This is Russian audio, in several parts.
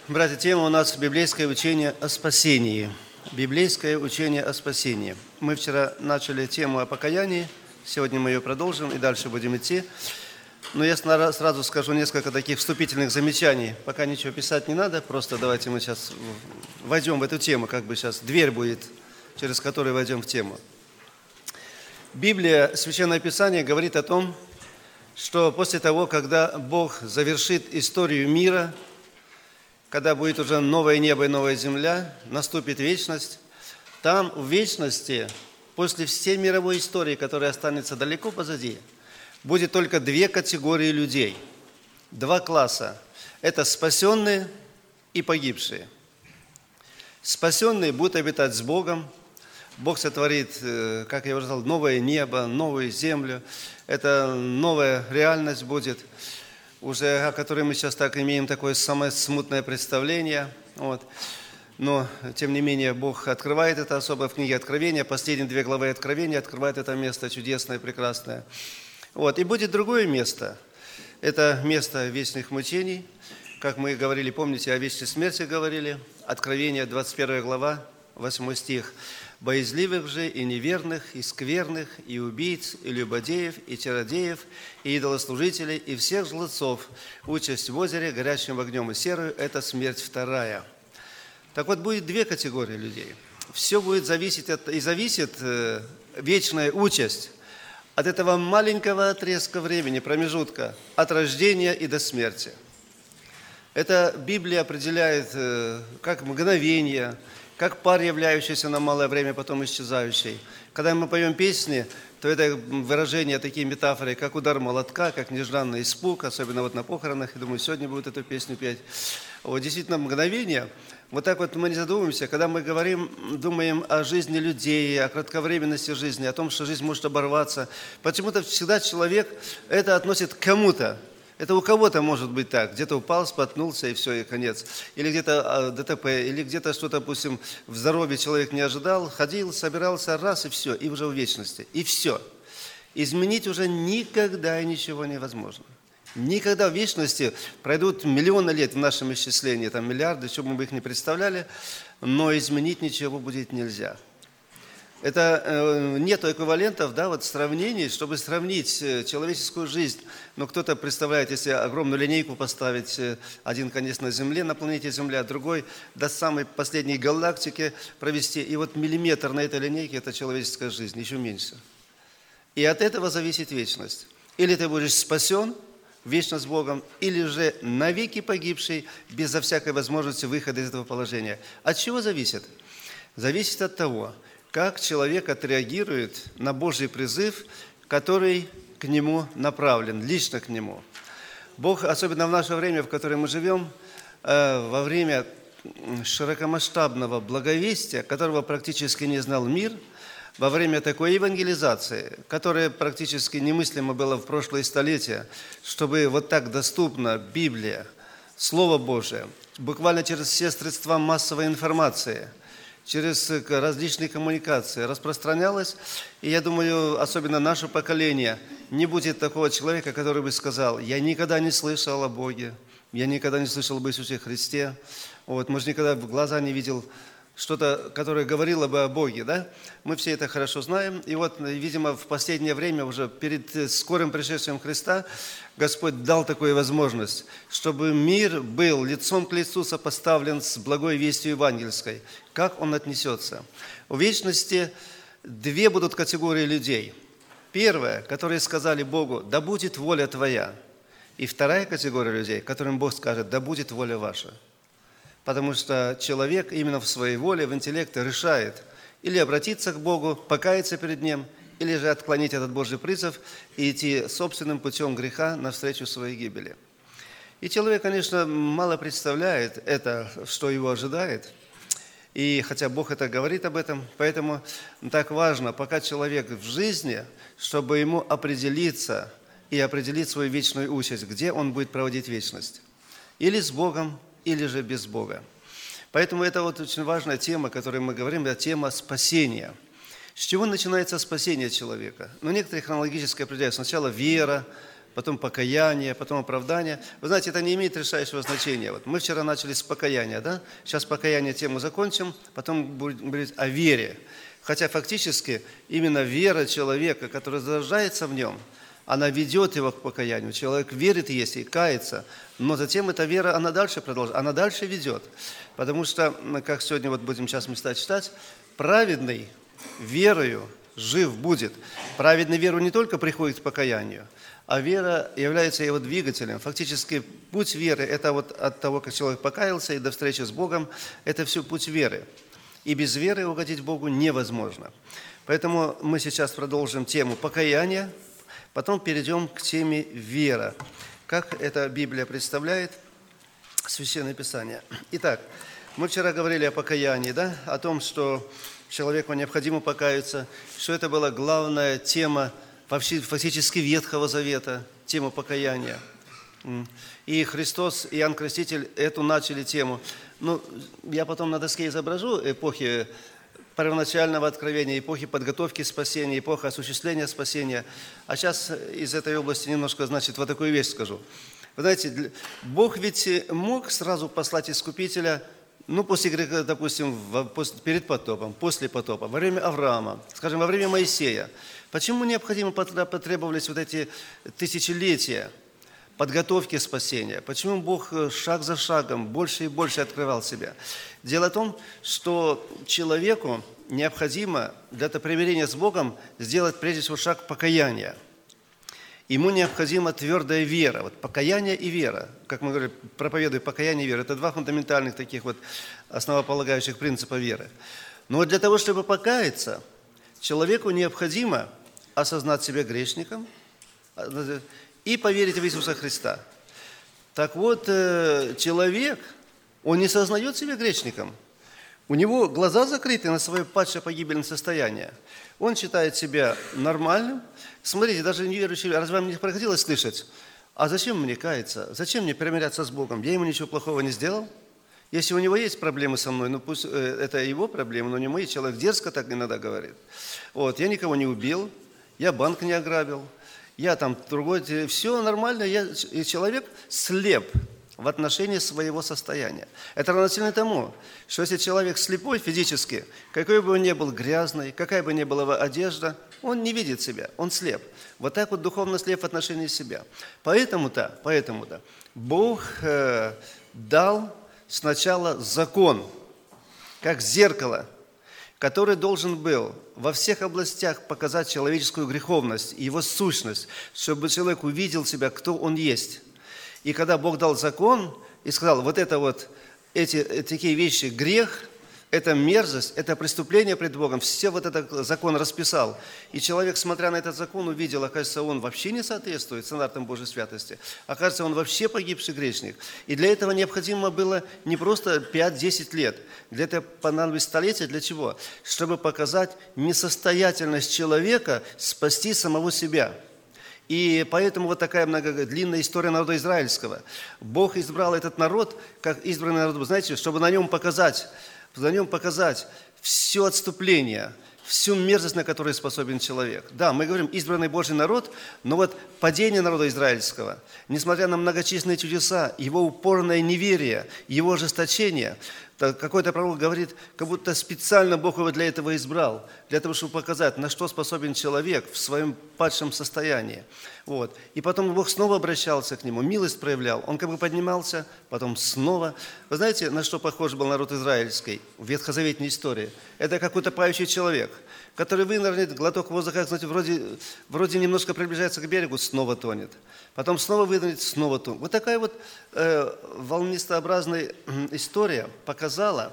Братья, тема у нас «Библейское учение о спасении». Библейское учение о спасении. Мы вчера начали тему о покаянии, сегодня мы ее продолжим и дальше будем идти. Но я сразу скажу несколько таких вступительных замечаний. Пока ничего писать не надо, просто давайте мы сейчас войдем в эту тему, как бы сейчас дверь будет, через которую войдем в тему. Библия, Священное Писание говорит о том, что после того, когда Бог завершит историю мира, когда будет уже новое небо и новая земля, наступит вечность, там в вечности, после всей мировой истории, которая останется далеко позади, будет только две категории людей, два класса. Это спасенные и погибшие. Спасенные будут обитать с Богом. Бог сотворит, как я уже сказал, новое небо, новую землю. Это новая реальность будет, уже о которой мы сейчас так имеем такое самое смутное представление. Но, тем не менее, Бог открывает это особо в книге Откровения. Последние 2 главы Откровения открывает это место чудесное, прекрасное. И будет другое место. Это место вечных мучений. Как мы говорили, помните, о вечной смерти говорили. Откровение, 21 глава, 8 стих. «Боязливых же и неверных, и скверных, и убийц, и любодеев, и чародеев, и идолослужителей, и всех жлецов, участь в озере, горящим огнем и серою, это смерть вторая». Так вот, будет две категории людей. Все будет зависеть зависит вечная участь от этого маленького отрезка времени, промежутка, от рождения и до смерти. Это Библия определяет как мгновение, как пар, являющийся на малое время, потом исчезающий. Когда мы поем песни, то это выражения, такие метафоры, как удар молотка, как нежданный испуг, особенно на похоронах. Я думаю, сегодня будут эту песню петь. Действительно, мгновение. Так мы не задумываемся, когда мы думаем о жизни людей, о кратковременности жизни, о том, что жизнь может оборваться. Почему-то всегда человек это относит к кому-то. Это у кого-то может быть так. Где-то упал, споткнулся, и все, и конец. Или где-то ДТП, или где-то что-то, допустим, в здоровье человек не ожидал, ходил, собирался, раз, и все, и уже в вечности. И все. Изменить уже никогда и ничего невозможно. Никогда в вечности пройдут миллионы лет в нашем исчислении, там миллиарды, что бы мы их не представляли, но изменить ничего будет нельзя. Это нет эквивалентов, сравнений, чтобы сравнить человеческую жизнь. Но кто-то представляет, если огромную линейку поставить, один конец на Земле, на планете Земля, другой до самой последней галактики провести. И миллиметр на этой линейке – это человеческая жизнь, еще меньше. И от этого зависит вечность. Или ты будешь спасен вечно с Богом, или же навеки погибший, безо всякой возможности выхода из этого положения. От чего зависит? Зависит от того, как человек отреагирует на Божий призыв, который к нему направлен, лично к нему. Бог, особенно в наше время, в котором мы живем, во время широкомасштабного благовестия, которого практически не знал мир, во время такой евангелизации, которая практически немыслимо была в прошлое столетие, чтобы так доступна Библия, Слово Божие, буквально через все средства массовой информации, через различные коммуникации распространялось. И я думаю, особенно наше поколение, не будет такого человека, который бы сказал: «Я никогда не слышал о Боге, я никогда не слышал об Иисусе Христе». Может, никогда в глаза не видел что-то, которое говорило бы о Боге, да? Мы все это хорошо знаем. И видимо, в последнее время, уже перед скорым пришествием Христа, Господь дал такую возможность, чтобы мир был лицом к лицу сопоставлен с благой вестью евангельской. Как он отнесется? В вечности две будут категории людей. Первая, которые сказали Богу: «Да будет воля Твоя». И вторая категория людей, которым Бог скажет: «Да будет воля ваша». Потому что человек именно в своей воле, в интеллекте решает или обратиться к Богу, покаяться перед Ним, или же отклонить этот Божий призыв и идти собственным путем греха навстречу своей гибели. И человек, конечно, мало представляет это, что его ожидает. И хотя Бог это говорит об этом, поэтому так важно, пока человек в жизни, чтобы ему определиться и определить свою вечную участь, где он будет проводить вечность. Или с Богом, или же без Бога. Поэтому это очень важная тема, о которой мы говорим, это тема спасения. С чего начинается спасение человека? Некоторые хронологически определяют. Сначала вера, потом покаяние, потом оправдание. Вы знаете, это не имеет решающего значения. Вот мы вчера начали с покаяния, да? Сейчас покаяние тему закончим, потом будем говорить о вере. Хотя фактически именно вера человека, который зарождается в нем, она ведет его к покаянию. Человек верит, если кается, но затем эта вера, она дальше продолжает, она дальше ведет. Потому что, как сегодня вот будем сейчас места читать, праведный верою жив будет. Праведный веру не только приходит к покаянию, а вера является его двигателем. Фактически путь веры – это вот от того, как человек покаялся и до встречи с Богом, это все путь веры. И без веры угодить Богу невозможно. Поэтому мы сейчас продолжим тему покаяния, потом перейдем к теме вера. Как это Библия представляет, Священное Писание. Итак, мы вчера говорили о покаянии, да? О том, что человеку необходимо покаяться, что это была главная тема фактически Ветхого Завета, тема покаяния. И Христос, и Иоанн Креститель эту начали тему. Ну, я потом на доске изображу эпохи первоначального откровения, эпохи подготовки спасения, эпоха осуществления спасения. А сейчас из этой области немножко, значит, вот такую вещь скажу. Вы знаете, Бог ведь мог сразу послать Искупителя, ну, после греха, допустим, перед потопом, после потопа, во время Авраама, скажем, во время Моисея. Почему необходимо потребовались вот эти тысячелетия подготовки спасения? Почему Бог шаг за шагом больше и больше открывал себя? Дело в том, что человеку необходимо для этого примирения с Богом сделать прежде всего шаг покаяния. Ему необходима твердая вера. Вот покаяние и вера, как мы говорим, проповедуем покаяние и вера, это два фундаментальных таких вот основополагающих принципа веры. Но вот для того, чтобы покаяться, человеку необходимо осознать себя грешником и поверить в Иисуса Христа. Так вот, человек, он не сознает себя грешником. У него глаза закрыты на свое падшее погибельное состояние. Он считает себя нормальным. Смотрите, даже неверующий, разве вам не приходилось слышать, а зачем мне каяться? Зачем мне примиряться с Богом? Я ему ничего плохого не сделал. Если у него есть проблемы со мной, ну пусть это его проблемы, но не мои. Человек дерзко так иногда говорит. Вот, я никого не убил, я банк не ограбил, я там другой, все нормально, и человек слеп в отношении своего состояния. Это равносильно тому, что если человек слепой физически, какой бы он ни был грязный, какая бы ни была одежда, он не видит себя, он слеп. Вот так вот духовно слеп в отношении себя. Поэтому-то Бог дал сначала закон, как зеркало, который должен был во всех областях показать человеческую греховность, его сущность, чтобы человек увидел себя, кто он есть. И когда Бог дал закон и сказал, вот это вот, такие вещи, грех, это мерзость, это преступление пред Богом, все вот этот закон расписал. И человек, смотря на этот закон, увидел, оказывается, он вообще не соответствует стандартам Божьей святости. Оказывается, он вообще погибший грешник. И для этого необходимо было не просто 5-10 лет. Для этого понадобилось столетия. Для чего? Чтобы показать несостоятельность человека спасти самого себя. И поэтому вот такая длинная история народа израильского. Бог избрал этот народ, как избранный народ, вы знаете, чтобы на нем показать все отступление, всю мерзость, на которую способен человек. Да, мы говорим избранный Божий народ, но вот падение народа израильского, несмотря на многочисленные чудеса, его упорное неверие, его ожесточение, какой-то пророк говорит, как будто специально Бог его для этого избрал, для того, чтобы показать, на что способен человек в своем падшем состоянии. Вот. И потом Бог снова обращался к нему, милость проявлял. Он как бы поднимался, потом снова. Вы знаете, на что похож был народ израильский в ветхозаветной истории? Это как утопающий человек, который вынырнет, глоток воздуха, знаете, вроде немножко приближается к берегу, снова тонет. Потом снова вынырнет, снова тонет. Вот такая вот волнистообразная история показала,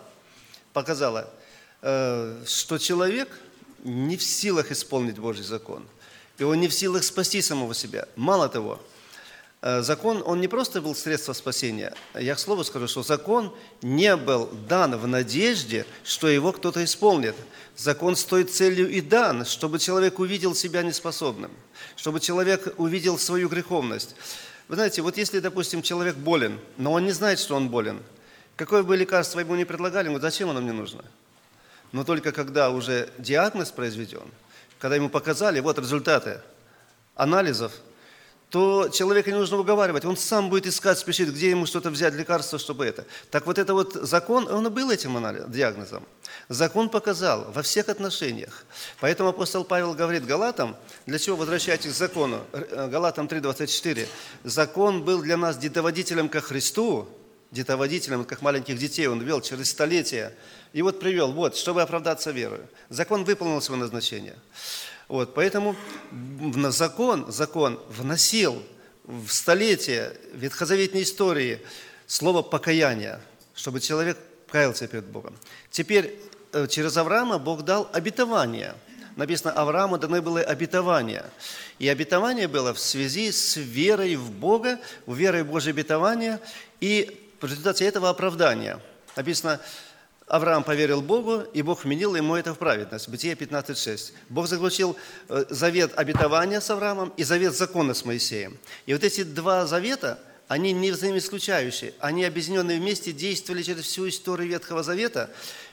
что человек не в силах исполнить Божий закон. И он не в силах спасти самого себя. Мало того, закон, он не просто был средством спасения. Я к слову скажу, что закон не был дан в надежде, что его кто-то исполнит. Закон с той целью и дан, чтобы человек увидел себя неспособным, чтобы человек увидел свою греховность. Вы знаете, вот если, допустим, человек болен, но он не знает, что он болен, какое бы лекарство ему ни предлагали, ему зачем оно мне нужно? Но только когда уже диагноз произведен, когда ему показали, вот результаты анализов, то человека не нужно уговаривать. Он сам будет искать, спешит, где ему что-то взять, лекарство, чтобы это. Так вот это вот закон, он и был этим диагнозом. Закон показал во всех отношениях. Поэтому апостол Павел говорит Галатам, для чего возвращайтесь к закону? Галатам 3:24. Закон был для нас детоводителем ко Христу, детоводителем, как маленьких детей он вел через столетия. И вот привел, вот, чтобы оправдаться верою. Закон выполнил свое назначение. Вот, поэтому закон вносил в столетия ветхозаветной истории слово «покаяние», чтобы человек каялся перед Богом. Теперь через Авраама Бог дал обетование. Написано, Аврааму даны было обетование. И обетование было в связи с верой в Бога, верой в Божье обетование, и в результате этого оправдания. Написано, Авраам поверил Богу, и Бог вменил ему это в праведность. Бытие 15:6. Бог заключил завет обетования с Авраамом и завет закона с Моисеем. И вот эти два завета, они не взаимоисключающие. Они, объединенные вместе, действовали через всю историю Ветхого Завета.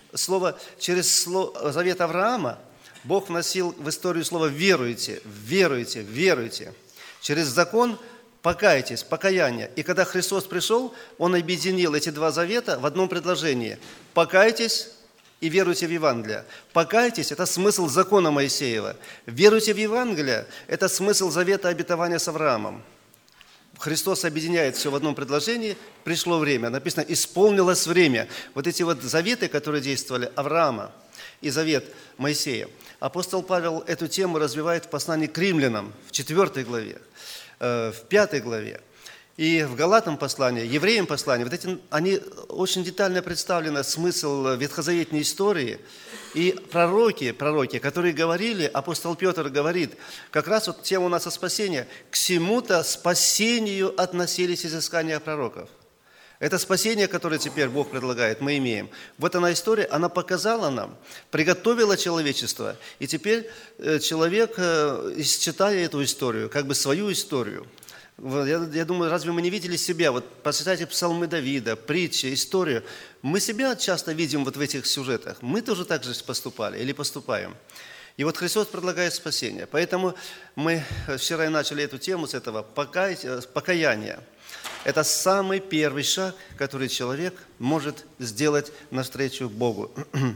Через завет Авраама Бог вносил в историю слово «веруйте», «веруйте», «веруйте». Через закон «покайтесь», «покаяние». И когда Христос пришел, Он объединил эти два завета в одном предложении. «Покайтесь и веруйте в Евангелие». «Покайтесь» – это смысл закона Моисеева. «Веруйте в Евангелие» – это смысл завета обетования с Авраамом. Христос объединяет все в одном предложении. Пришло время. Написано «исполнилось время». Вот эти вот заветы, которые действовали Авраама и завет Моисея. Апостол Павел эту тему развивает в послании к римлянам в 4 главе, в 5 главе. И в Галатам послании, евреям послании, вот эти, они очень детально представлены, смысл ветхозаветной истории. И пророки, которые говорили, апостол Петр говорит, как раз вот тема у нас о спасении, к всему-то спасению относились изыскания пророков. Это спасение, которое теперь Бог предлагает, мы имеем. Вот она история, она показала нам, приготовила человечество. И теперь человек, читая эту историю, как бы свою историю, я думаю, разве мы не видели себя? Вот почитайте псалмы Давида, притчи, историю. Мы себя часто видим вот в этих сюжетах. Мы тоже так же поступали или поступаем. И вот Христос предлагает спасение. Поэтому мы вчера и начали эту тему с этого покаяния. Это самый первый шаг, который человек может сделать навстречу Богу.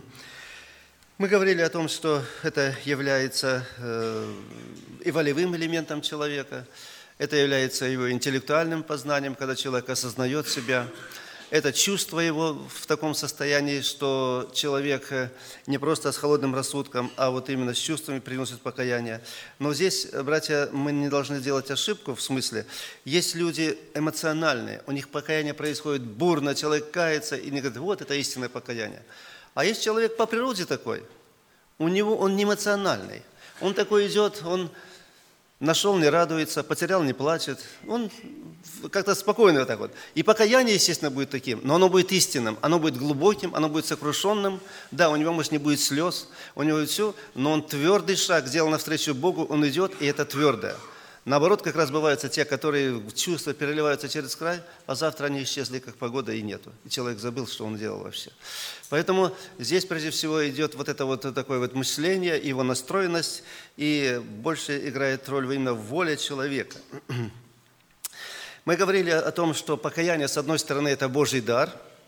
Мы говорили о том, что это является и волевым элементом человека, это является его интеллектуальным познанием, когда человек осознает себя. Это чувство его в таком состоянии, что человек не просто с холодным рассудком, а вот именно с чувствами приносит покаяние. Но здесь, братья, мы не должны делать ошибку, в смысле, есть люди эмоциональные, у них покаяние происходит бурно, человек кается и не говорит, вот это истинное покаяние. А есть человек по природе такой, он не эмоциональный, он такой идет, он нашел, не радуется, потерял, не плачет. Он как-то спокойно вот так вот. И покаяние, естественно, будет таким, но оно будет истинным, оно будет глубоким, оно будет сокрушенным. Да, у него, может, не будет слез, у него все, но он твердый шаг сделал навстречу Богу, он идет, и это твердое. Наоборот, как раз бывают те, которые чувства переливаются через край, а завтра они исчезли, как погода, и нету. И человек забыл, что он делал вообще. Поэтому здесь, прежде всего, идет вот это вот такое вот мышление, его настроенность, и больше играет роль именно в воле человека. Мы говорили о том, что покаяние, с одной стороны, это Божий дар,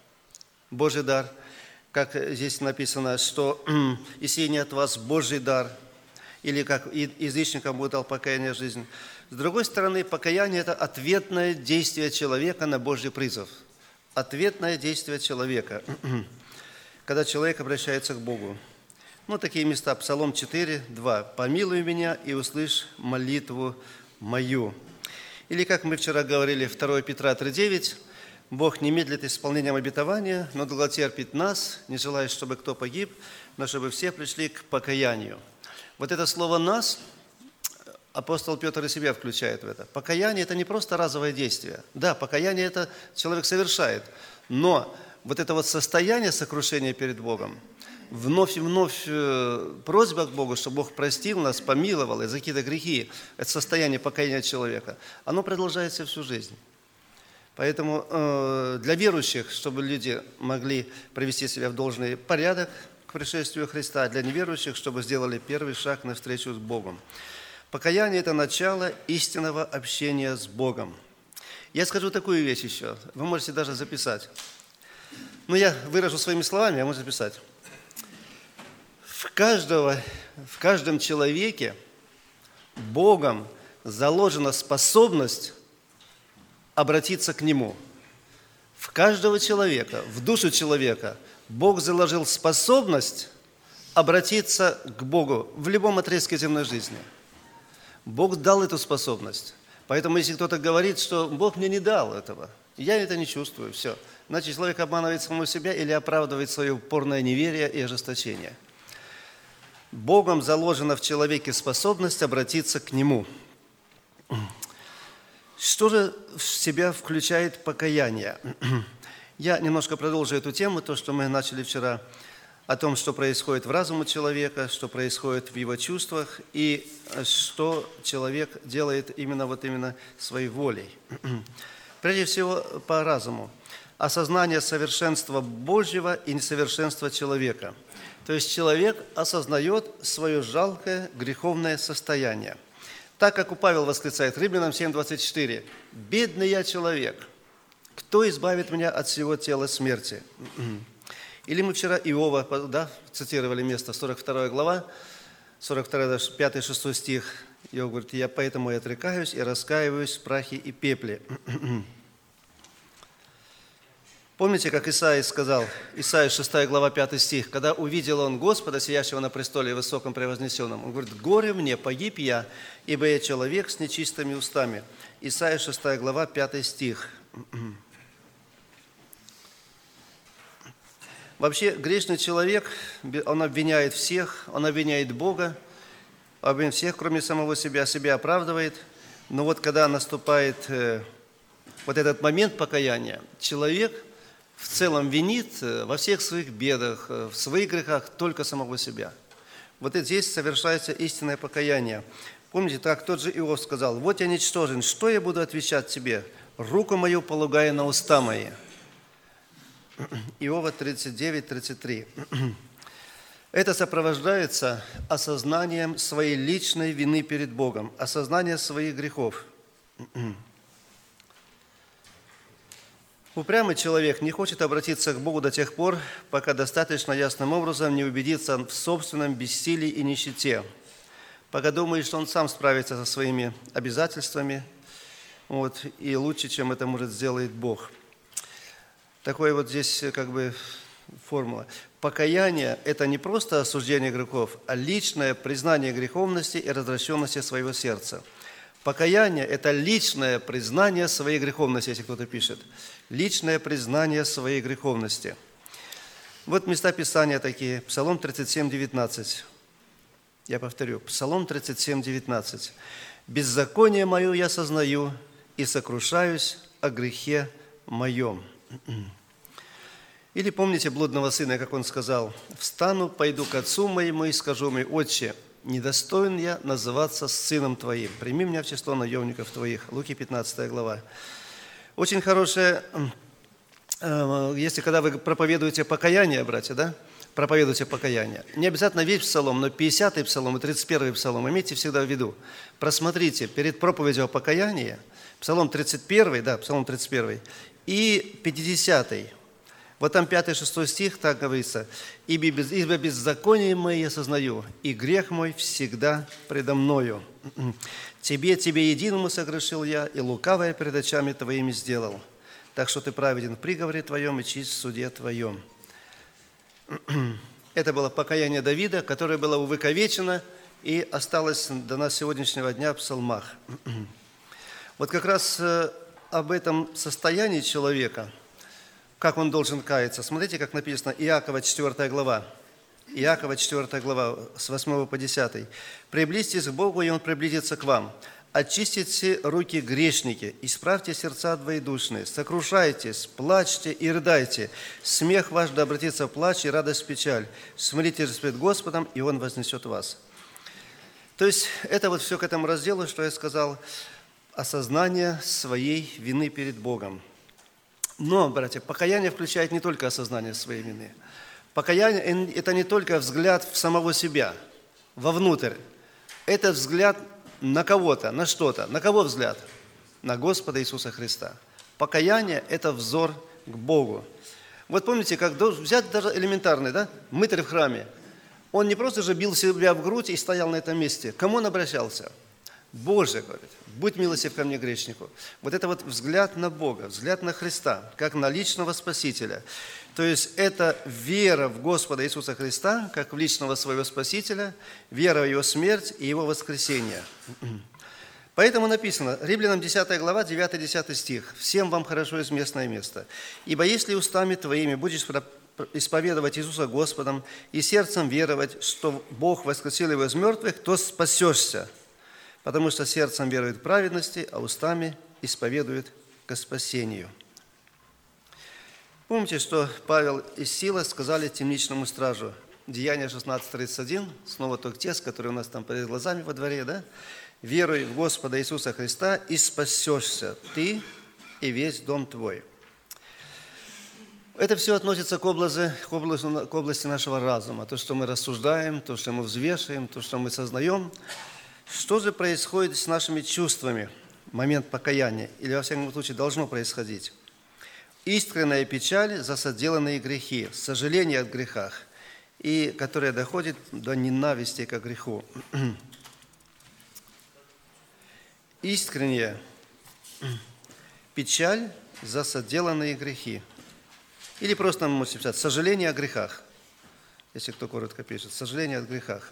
как здесь написано, что «И сей не от вас Божий дар», или как язычникам Бог дал покаяние в жизнь. С другой стороны, покаяние – это ответное действие человека на Божий призыв. Ответное действие человека, когда человек обращается к Богу. Ну, такие места, Псалом 4, 2. «Помилуй меня и услышь молитву мою». Или, как мы вчера говорили, 2 Петра 3:9, «Бог не медлит исполнением обетования, но долготерпит нас, не желая, чтобы кто погиб, но чтобы все пришли к покаянию». Вот это слово «нас» апостол Петр и себя включает в это. Покаяние – это не просто разовое действие. Да, покаяние – это человек совершает, но вот это вот состояние сокрушения перед Богом, вновь и вновь просьба к Богу, чтобы Бог простил нас, помиловал и за какие-то грехи, это состояние покаяния человека, оно продолжается всю жизнь. Поэтому для верующих, чтобы люди могли привести себя в должный порядок к пришествию Христа, а для неверующих, чтобы сделали первый шаг навстречу с Богом. Покаяние – это начало истинного общения с Богом. Я скажу такую вещь еще, вы можете даже записать. Но я выражу своими словами, а можете записать. В каждом человеке Богом заложена способность обратиться к Нему. В каждого человека, в душу человека Бог заложил способность обратиться к Богу в любом отрезке земной жизни. Бог дал эту способность. Поэтому, если кто-то говорит, что Бог мне не дал этого, я это не чувствую, все. Значит, человек обманывает самого себя или оправдывает свое упорное неверие и ожесточение. Богом заложена в человеке способность обратиться к Нему. Что же в себя включает покаяние? Я немножко продолжу эту тему, то, что мы начали вчера, о том, что происходит в разуме человека, что происходит в его чувствах и что человек делает именно своей волей. Прежде всего, по разуму. Осознание совершенства Божьего и несовершенства человека. То есть человек осознает свое жалкое греховное состояние. Так, как у Павел восклицает, Римлянам 7:24, «Бедный я человек, кто избавит меня от всего тела смерти?» Или мы вчера Иова, цитировали место, 42 глава, 42, 5-6 стих. Иов говорит, «Я поэтому и отрекаюсь, и раскаиваюсь в прахе и пепле». Помните, как Исаия сказал, Исаия 6 глава, 5 стих, когда увидел он Господа, сидящего на престоле высоком превознесенном, он говорит, «Горе мне, погиб я, ибо я человек с нечистыми устами». Исаия 6 глава, 5 стих. Вообще, грешный человек, он обвиняет всех, он обвиняет Бога, обвиняет всех, кроме самого себя оправдывает. Но вот когда наступает вот этот момент покаяния, человек в целом винит во всех своих бедах, в своих грехах только самого себя. Вот здесь совершается истинное покаяние. Помните, так тот же Иов сказал, «Вот я ничтожен, что я буду отвечать тебе? Руку мою полагая на уста мои». Иова 39:33. Это сопровождается осознанием своей личной вины перед Богом, осознанием своих грехов. Упрямый человек не хочет обратиться к Богу до тех пор, пока достаточно ясным образом не убедится в собственном бессилии и нищете, пока думает, что он сам справится со своими обязательствами, и лучше, чем это может сделать Бог. Такое вот здесь формула. Покаяние – это не просто осуждение грехов, а личное признание греховности и развращенности своего сердца. Покаяние – это личное признание своей греховности, если кто-то пишет. Личное признание своей греховности. Вот места Писания такие. Псалом 37:19. Я повторю. Псалом 37:19. «Беззаконие мое я сознаю и сокрушаюсь о грехе моем». Или помните блудного сына, как он сказал, «Встану, пойду к отцу моему и скажу ему, Отче, недостоин я называться сыном твоим, прими меня в число наемников твоих». Луки 15 глава. Очень хорошее, если когда вы проповедуете покаяние, братья, проповедуете покаяние, не обязательно весь псалом, но 50-й псалом и 31-й псалом имейте всегда в виду. Просмотрите перед проповедью о покаянии, псалом 31, псалом 31, и 50-й. Вот там 5-6 стих, так говорится, «Ибо беззаконие мое я сознаю, и грех мой всегда предо мною. Тебе единому согрешил я, и лукавое пред очами твоими сделал. Так что ты праведен в приговоре твоем и чист в суде твоем». Это было покаяние Давида, которое было увековечено и осталось до нас сегодняшнего дня в псалмах. Вот как раз об этом состоянии человека, как он должен каяться. Смотрите, как написано, Иакова 4 глава. Иакова 4 глава, с 8 по 10. «Приблизьтесь к Богу, и Он приблизится к вам. Очистите руки грешники, исправьте сердца двоедушные, сокрушайтесь, плачьте и рыдайте. Смех ваш да обратится в плач и радость в печаль. Смиритесь пред Господом, и Он вознесет вас». То есть, это вот все к этому разделу, что я сказал, осознание своей вины перед Богом. Но, братья, покаяние включает не только осознание своей вины. Покаяние – это не только взгляд в самого себя, вовнутрь. Это взгляд на кого-то, на что-то. На кого взгляд? На Господа Иисуса Христа. Покаяние – это взор к Богу. Вот помните, как взять даже элементарный, да? Мытарь в храме. Он не просто же бил себя в грудь и стоял на этом месте. К кому он обращался? Боже, говорит, будь милостив ко мне, грешнику. Вот это вот взгляд на Бога, взгляд на Христа, как на личного Спасителя. То есть это вера в Господа Иисуса Христа, как в личного своего Спасителя, вера в Его смерть и Его воскресение. Поэтому написано, Римлянам 10 глава, 9-10 стих. «Всем вам хорошо известное место. Ибо если устами твоими будешь исповедовать Иисуса Господом и сердцем веровать, что Бог воскресил Его из мертвых, то спасешься. Потому что сердцем верует к праведности, а устами исповедует ко спасению». Помните, что Павел и Сила сказали темничному стражу? Деяния 16:31, снова тот текст, который у нас там перед глазами во дворе, да? «Веруй в Господа Иисуса Христа, и спасешься ты и весь дом твой». Это все относится к области нашего разума, то, что мы рассуждаем, то, что мы взвешиваем, то, что мы сознаем. Что же происходит с нашими чувствами в момент покаяния? Или, во всяком случае, должно происходить? Искренняя печаль за соделанные грехи, сожаление о грехах, и которое доходит до ненависти к греху. Искренняя печаль за соделанные грехи. Или просто, можете писать, сожаление о грехах, если кто коротко пишет, сожаление о грехах.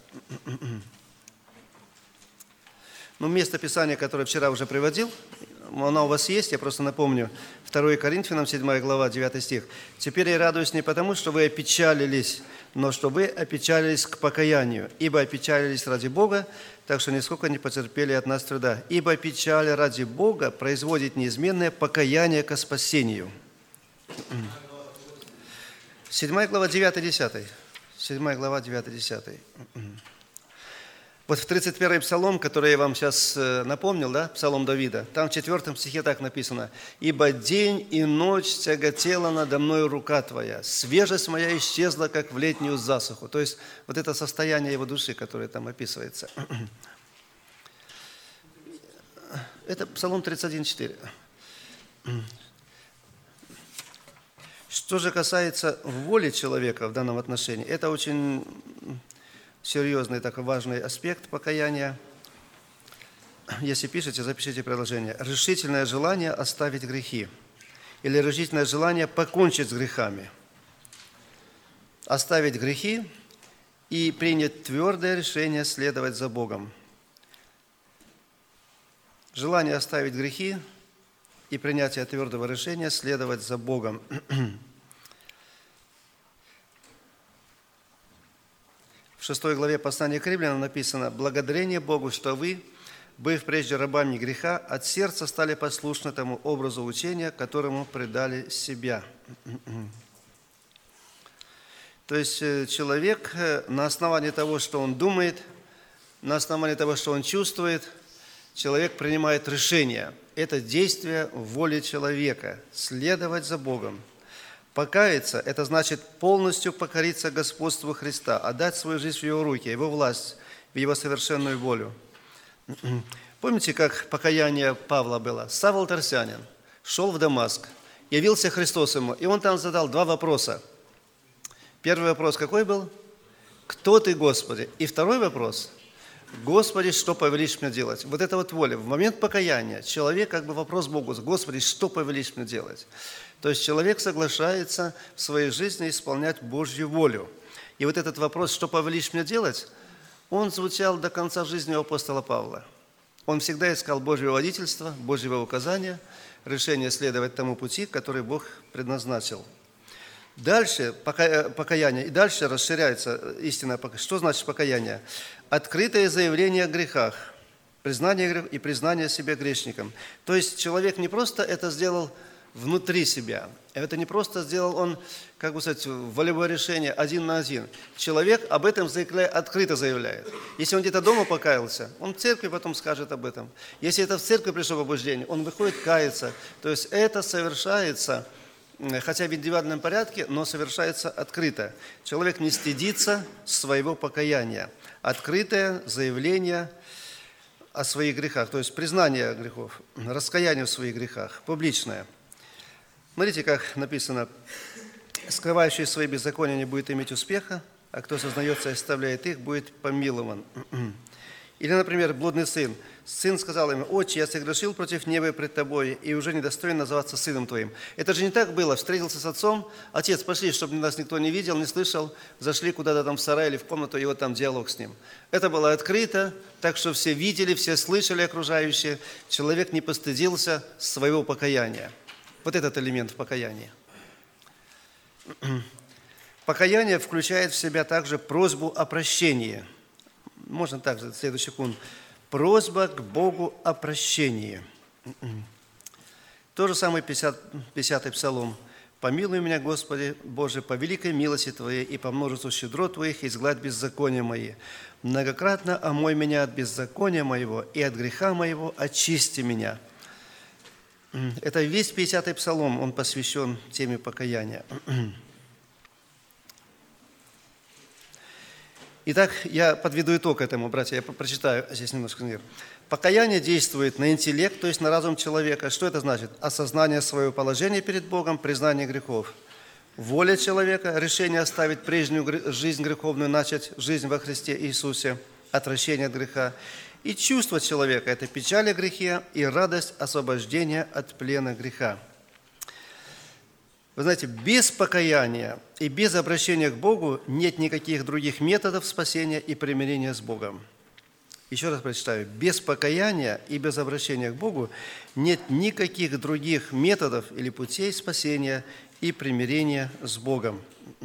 Ну, место Писания, которое вчера уже приводил, оно у вас есть, я просто напомню, 2 Коринфянам, 7 глава, 9 стих. «Теперь я радуюсь не потому, что вы опечалились, но что вы опечалились к покаянию, ибо опечалились ради Бога, так что нисколько не потерпели от нас труда. Ибо печаль ради Бога производит неизменное покаяние ко спасению». 7 глава, 9-10. 7 глава, 9-10. Вот в 31-й псалом, который я вам сейчас напомнил, да, псалом Давида, там в 4 стихе так написано: «Ибо день и ночь тяготела надо мною рука Твоя, свежесть моя исчезла, как в летнюю засуху». То есть вот это состояние его души, которое там описывается. Это псалом 31:4. Что же касается воли человека в данном отношении, это очень серьезный, такой важный аспект покаяния. Если пишете, запишите предложение. Решительное желание оставить грехи или решительное желание покончить с грехами. Оставить грехи и принять твердое решение следовать за Богом. Желание оставить грехи и принятие твердого решения следовать за Богом. В 6 главе послания к Римлянам написано: «Благодарение Богу, что вы, быв прежде рабами греха, от сердца стали послушны тому образу учения, которому предали себя». То есть человек на основании того, что он думает, на основании того, что он чувствует, человек принимает решение. Это действие воли человека – следовать за Богом. Покаяться – это значит полностью покориться господству Христа, отдать свою жизнь в Его руки, Его власть, в Его совершенную волю. Помните, как покаяние Павла было? Савл Тарсянин шел в Дамаск, явился Христос ему, и он там задал 2 вопроса. Первый вопрос какой был? «Кто ты, Господи?» И второй вопрос – «Господи, что повелишь мне делать?» Вот это вот воля. В момент покаяния человек как бы вопрос Богу: «Господи, что повелишь мне делать?» То есть человек соглашается в своей жизни исполнять Божью волю. И вот этот вопрос: «Что повелишь мне делать?», он звучал до конца жизни у апостола Павла. Он всегда искал Божьего водительства, Божьего указания, решение следовать тому пути, который Бог предназначил. Дальше покаяние, и дальше расширяется истина. Что значит покаяние? Открытое заявление о грехах, признание грехов и признание себя грешником. То есть человек не просто это сделал внутри себя, это не просто сделал он, как бы сказать, волевое решение 1 на 1. Человек об этом открыто заявляет. Если он где-то дома покаялся, он в церкви потом скажет об этом. Если это в церкви пришло побуждение, он выходит каяться. То есть это совершается, хотя в индивидуальном порядке, но совершается открыто. Человек не стыдится своего покаяния. Открытое заявление о своих грехах, то есть признание грехов, раскаяние в своих грехах, публичное. Смотрите, как написано: «Скрывающий свои беззакония не будет иметь успеха, а кто сознается и оставляет их, будет помилован». Или, например, блудный сын. Сын сказал ему: «Отче, я согрешил против неба и пред тобой, и уже недостоин называться сыном твоим». Это же не так было. Встретился с отцом: «Отец, пошли, чтобы нас никто не видел, не слышал». Зашли куда-то там в сарай или в комнату, и вот там диалог с ним. Это было открыто, так что все видели, все слышали окружающие. Человек не постыдился своего покаяния. Вот этот элемент в покаянии. Покаяние включает в себя также просьбу о прощении. Можно также, следующий пункт. Просьба к Богу о прощении. То же самое 50-й псалом. «Помилуй меня, Господи Боже, по великой милости Твоей и по множеству щедрот Твоих изгладь беззакония мои. Многократно омой меня от беззакония моего, и от греха моего очисти меня». Это весь 50-й псалом, он посвящен теме покаяния. Итак, я подведу итог этому, братья, я прочитаю здесь немножко. Покаяние действует на интеллект, то есть на разум человека. Что это значит? Осознание своего положения перед Богом, признание грехов. Воля человека, решение оставить прежнюю жизнь греховную, начать жизнь во Христе Иисусе, отвращение от греха. И чувство человека – это печаль о грехе и радость освобождения от плена греха. Вы знаете, без покаяния и без обращения к Богу нет никаких других методов спасения и примирения с Богом. Еще раз прочитаю. Без покаяния и без обращения к Богу нет никаких других методов или путей спасения и примирения с Богом.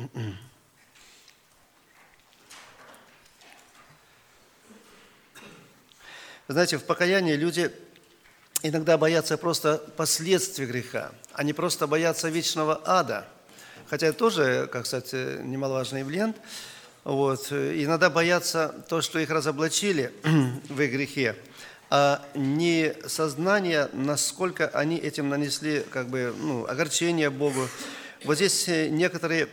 Вы знаете, в покаянии люди иногда боятся просто последствий греха. Они просто боятся вечного ада. Хотя это тоже, как сказать, немаловажный элемент. Вот. Иногда боятся то, что их разоблачили в их грехе, а не сознание, насколько они этим нанесли огорчение Богу. Вот здесь некоторые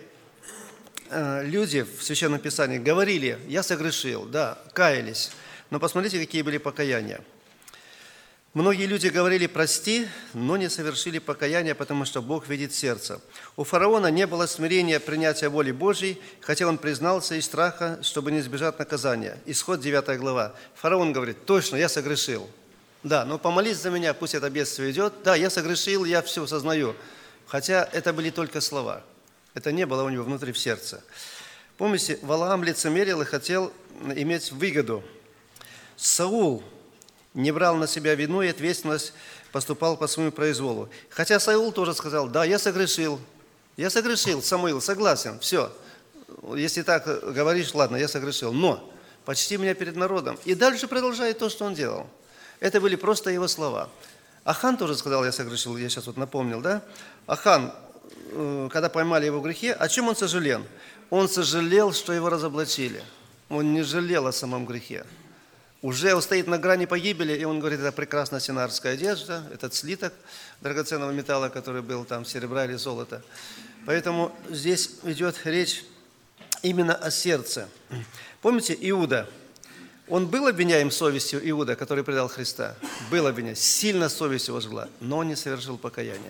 люди в Священном Писании говорили: «Я согрешил», да, каялись. Но посмотрите, какие были покаяния. Многие люди говорили: «Прости», но не совершили покаяния, потому что Бог видит сердце. У фараона не было смирения принятия воли Божьей, хотя он признался из страха, чтобы не избежать наказания. Исход 9 глава. Фараон говорит: «Точно, я согрешил». Да, но помолись за меня, пусть это бедствие идет. Да, я согрешил, я все сознаю. Хотя это были только слова. Это не было у него внутри в сердце. Помните, Валаам лицемерил и хотел иметь выгоду. Саул не брал на себя вину и ответственность, поступал по своему произволу. Хотя Саул тоже сказал: «Да, я согрешил, Самуил, согласен, все. Если так говоришь, ладно, я согрешил, но почти меня перед народом». И дальше продолжает то, что он делал. Это были просто его слова. Ахан тоже сказал: «Я согрешил», я сейчас вот напомнил, да? Ахан, когда поймали его в грехе, о чем он сожалел? Он сожалел, что его разоблачили. Он не жалел о самом грехе. Уже он стоит на грани погибели, и он говорит: это прекрасная синарская одежда, этот слиток драгоценного металла, который был там, серебра или золота. Поэтому здесь идет речь именно о сердце. Помните Иуда? Он был обвиняем совестью, Иуда, который предал Христа? Был обвиняем, сильно совесть его жгла, но он не совершил покаяния.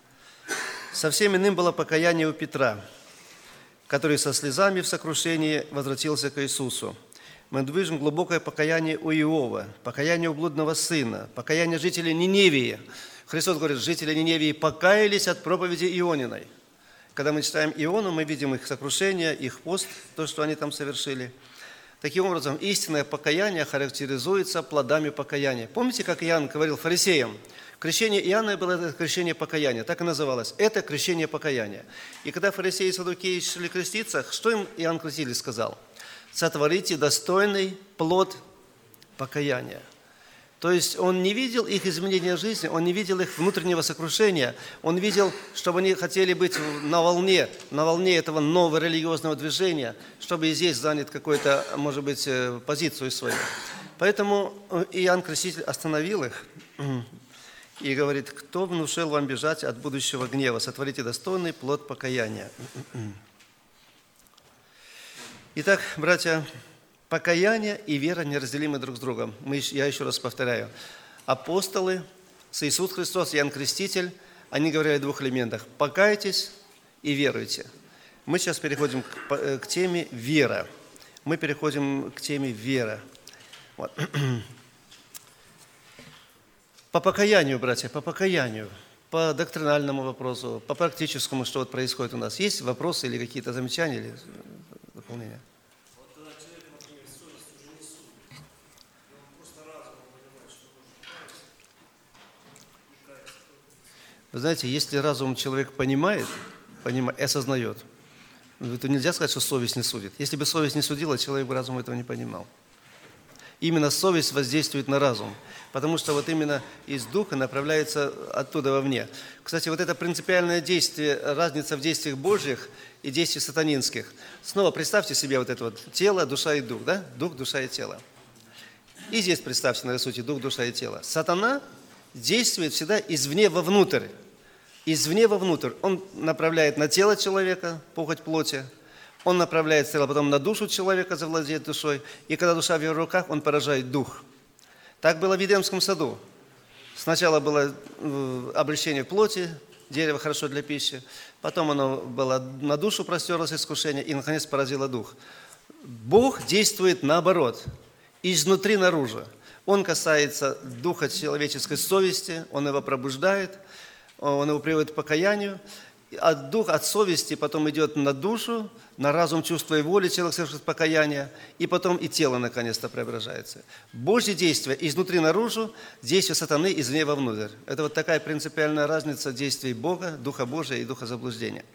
Совсем иным было покаяние у Петра, который со слезами в сокрушении возвратился к Иисусу. Мы движем глубокое покаяние у Иова, покаяние у блудного сына, покаяние жителей Ниневии. Христос говорит: жители Ниневии покаялись от проповеди Иониной. Когда мы читаем Иону, мы видим их сокрушение, их пост, то, что они там совершили. Таким образом, истинное покаяние характеризуется плодами покаяния. Помните, как Иоанн говорил фарисеям? Крещение Иоанна было это крещение покаяния, так и называлось. Это крещение покаяния. И когда фарисеи и саддукеи шли креститься, что им Иоанн Креститель сказал? Сотворите достойный плод покаяния. То есть он не видел их изменения жизни, он не видел их внутреннего сокрушения, он видел, чтобы они хотели быть на волне этого нового религиозного движения, чтобы и здесь занять какую-то, может быть, позицию свою. Поэтому Иоанн Креститель остановил их и говорит: кто внушил вам бежать от будущего гнева? Сотворите достойный плод покаяния. Итак, братья, Покаяние и вера неразделимы друг с другом. Я еще раз повторяю. Апостолы, Иисус Христос, Иоанн Креститель, они говорили о двух элементах. Покайтесь и веруйте. Мы сейчас переходим к теме вера. Мы переходим к теме вера. Вот. По покаянию, братья, по покаянию, по доктринальному вопросу, по практическому, что вот происходит у нас. Есть вопросы или какие-то замечания, или дополнения? Вы знаете, если разум человек понимает, осознает, то нельзя сказать, что совесть не судит. Если бы совесть не судила, человек бы разум этого не понимал. Именно совесть воздействует на разум, потому что вот именно из духа направляется оттуда вовне. Кстати, вот это принципиальное действие, разница в действиях Божьих и действиях сатанинских. Снова представьте себе вот это вот тело, душа и дух, да? Дух, душа и тело. И здесь представьте, нарисуйте дух, душа и тело. Сатана действует всегда извне вовнутрь. Извне вовнутрь. Он направляет на тело человека, похоть плоти. Он направляет тело, потом на душу человека, завладеет душой. И когда душа в его руках, он поражает дух. Так было в Едемском саду. Сначала было обращение к плоти, дерево хорошо для пищи. Потом оно было на душу простерлось искушение и, наконец, поразило дух. Бог действует наоборот, изнутри наружу. Он касается духа человеческой совести, он его пробуждает, он его приводит к покаянию. Дух от совести потом идет на душу, на разум, чувство и воли, человек совершит покаяние, и потом и тело наконец-то преображается. Божье действие изнутри наружу, действие сатаны извне вовнутрь. Это вот такая принципиальная разница действий Бога, Духа Божия и Духа заблуждения.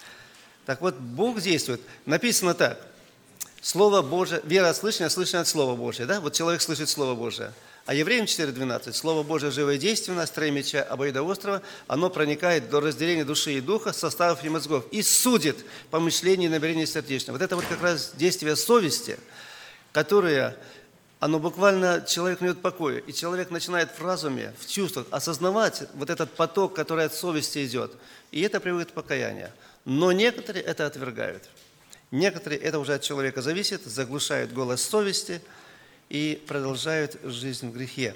Так вот, Бог действует. Написано так. Слово Божие, вера от слышания, слышание от Слова Божия. Да? Вот человек слышит Слово Божие. А Евреям 4:12. Слово Божие живое и действенно, острее меча обоюдоострого, оно проникает до разделения души и духа, составов и мозгов, и судит помышления и намерения сердечного. Вот это вот как раз действие совести, которое, оно буквально человек не дает покоя. И человек начинает в разуме, в чувствах осознавать вот этот поток, который от совести идет. И это приводит к покаянию. Но некоторые это отвергают. Некоторые, это уже от человека зависит, заглушают голос совести и продолжают жизнь в грехе.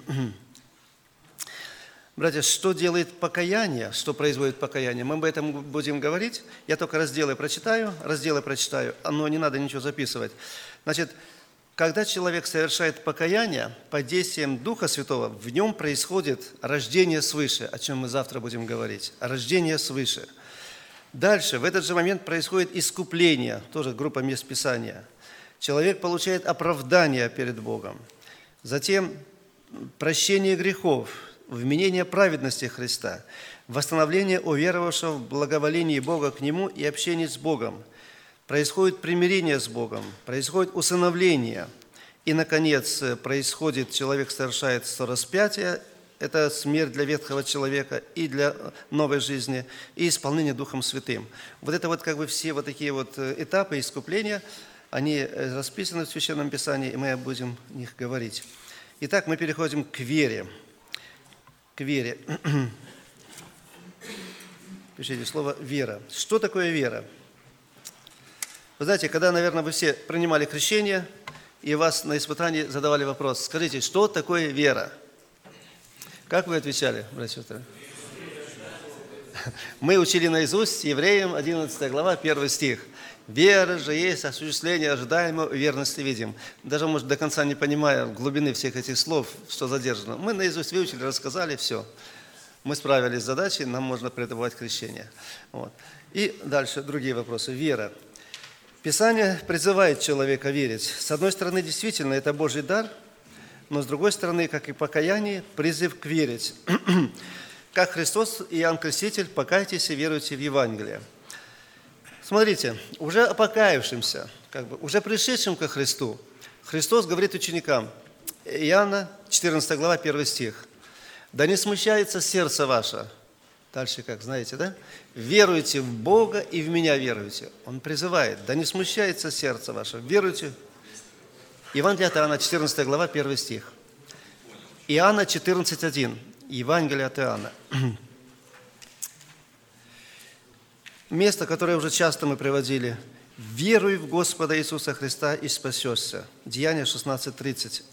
Братья, что делает покаяние, что производит покаяние? Мы об этом будем говорить. Я только разделы прочитаю, но не надо ничего записывать. Значит, когда человек совершает покаяние, под действием Духа Святого, в нем происходит рождение свыше, о чем мы завтра будем говорить. Рождение свыше. Дальше, в этот же момент происходит искупление, тоже группа мест Писания. Человек получает оправдание перед Богом. Затем прощение грехов, вменение праведности Христа, восстановление уверовавшего в благоволении Бога к Нему и общение с Богом. Происходит примирение с Богом, происходит усыновление. И, наконец, человек совершает распятие, это смерть для ветхого человека и для новой жизни, и исполнение Духом Святым. Вот это вот как бы все вот такие вот этапы искупления, они расписаны в Священном Писании, и мы будем о них говорить. Итак, мы переходим к вере. К вере. Пишите слово «вера». Что такое вера? Вы знаете, когда, наверное, вы все принимали крещение, и вас на испытании задавали вопрос, скажите, что такое вера? Как вы отвечали, братья и сестры? Мы учили наизусть Евреям 11 глава, 1 стих. «Вера же есть осуществление ожидаемого, верности видим». Даже, может, до конца не понимая глубины всех этих слов, что задержано. Мы наизусть выучили, рассказали, все. Мы справились с задачей, нам можно предрекать крещение. Вот. И дальше другие вопросы. Вера. Писание призывает человека верить. С одной стороны, действительно, это Божий дар, но с другой стороны, как и покаяние, призыв к верить. Как Христос и Иоанн Креститель, покайтесь и веруйте в Евангелие. Смотрите, уже покаявшимся, уже пришедшим ко Христу, Христос говорит ученикам, Иоанна, 14 глава, 1 стих, «Да не смущается сердце ваше». Дальше как, знаете, да? «Веруйте в Бога и в Меня веруйте». Он призывает, «Да не смущается сердце ваше, веруйте». Евангелие от Иоанна, 14 глава, 1 стих. Иоанна 14:1. Евангелие от Иоанна. Место, которое уже часто мы приводили. «Веруй в Господа Иисуса Христа и спасешься». Деяния 16:30.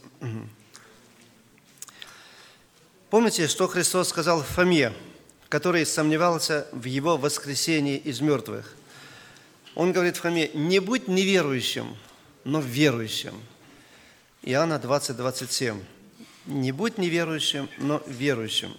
Помните, что Христос сказал Фоме, который сомневался в Его воскресении из мертвых? Он говорит Фоме: «Не будь неверующим, но верующим». Иоанна 20:27. «Не будь неверующим, но верующим».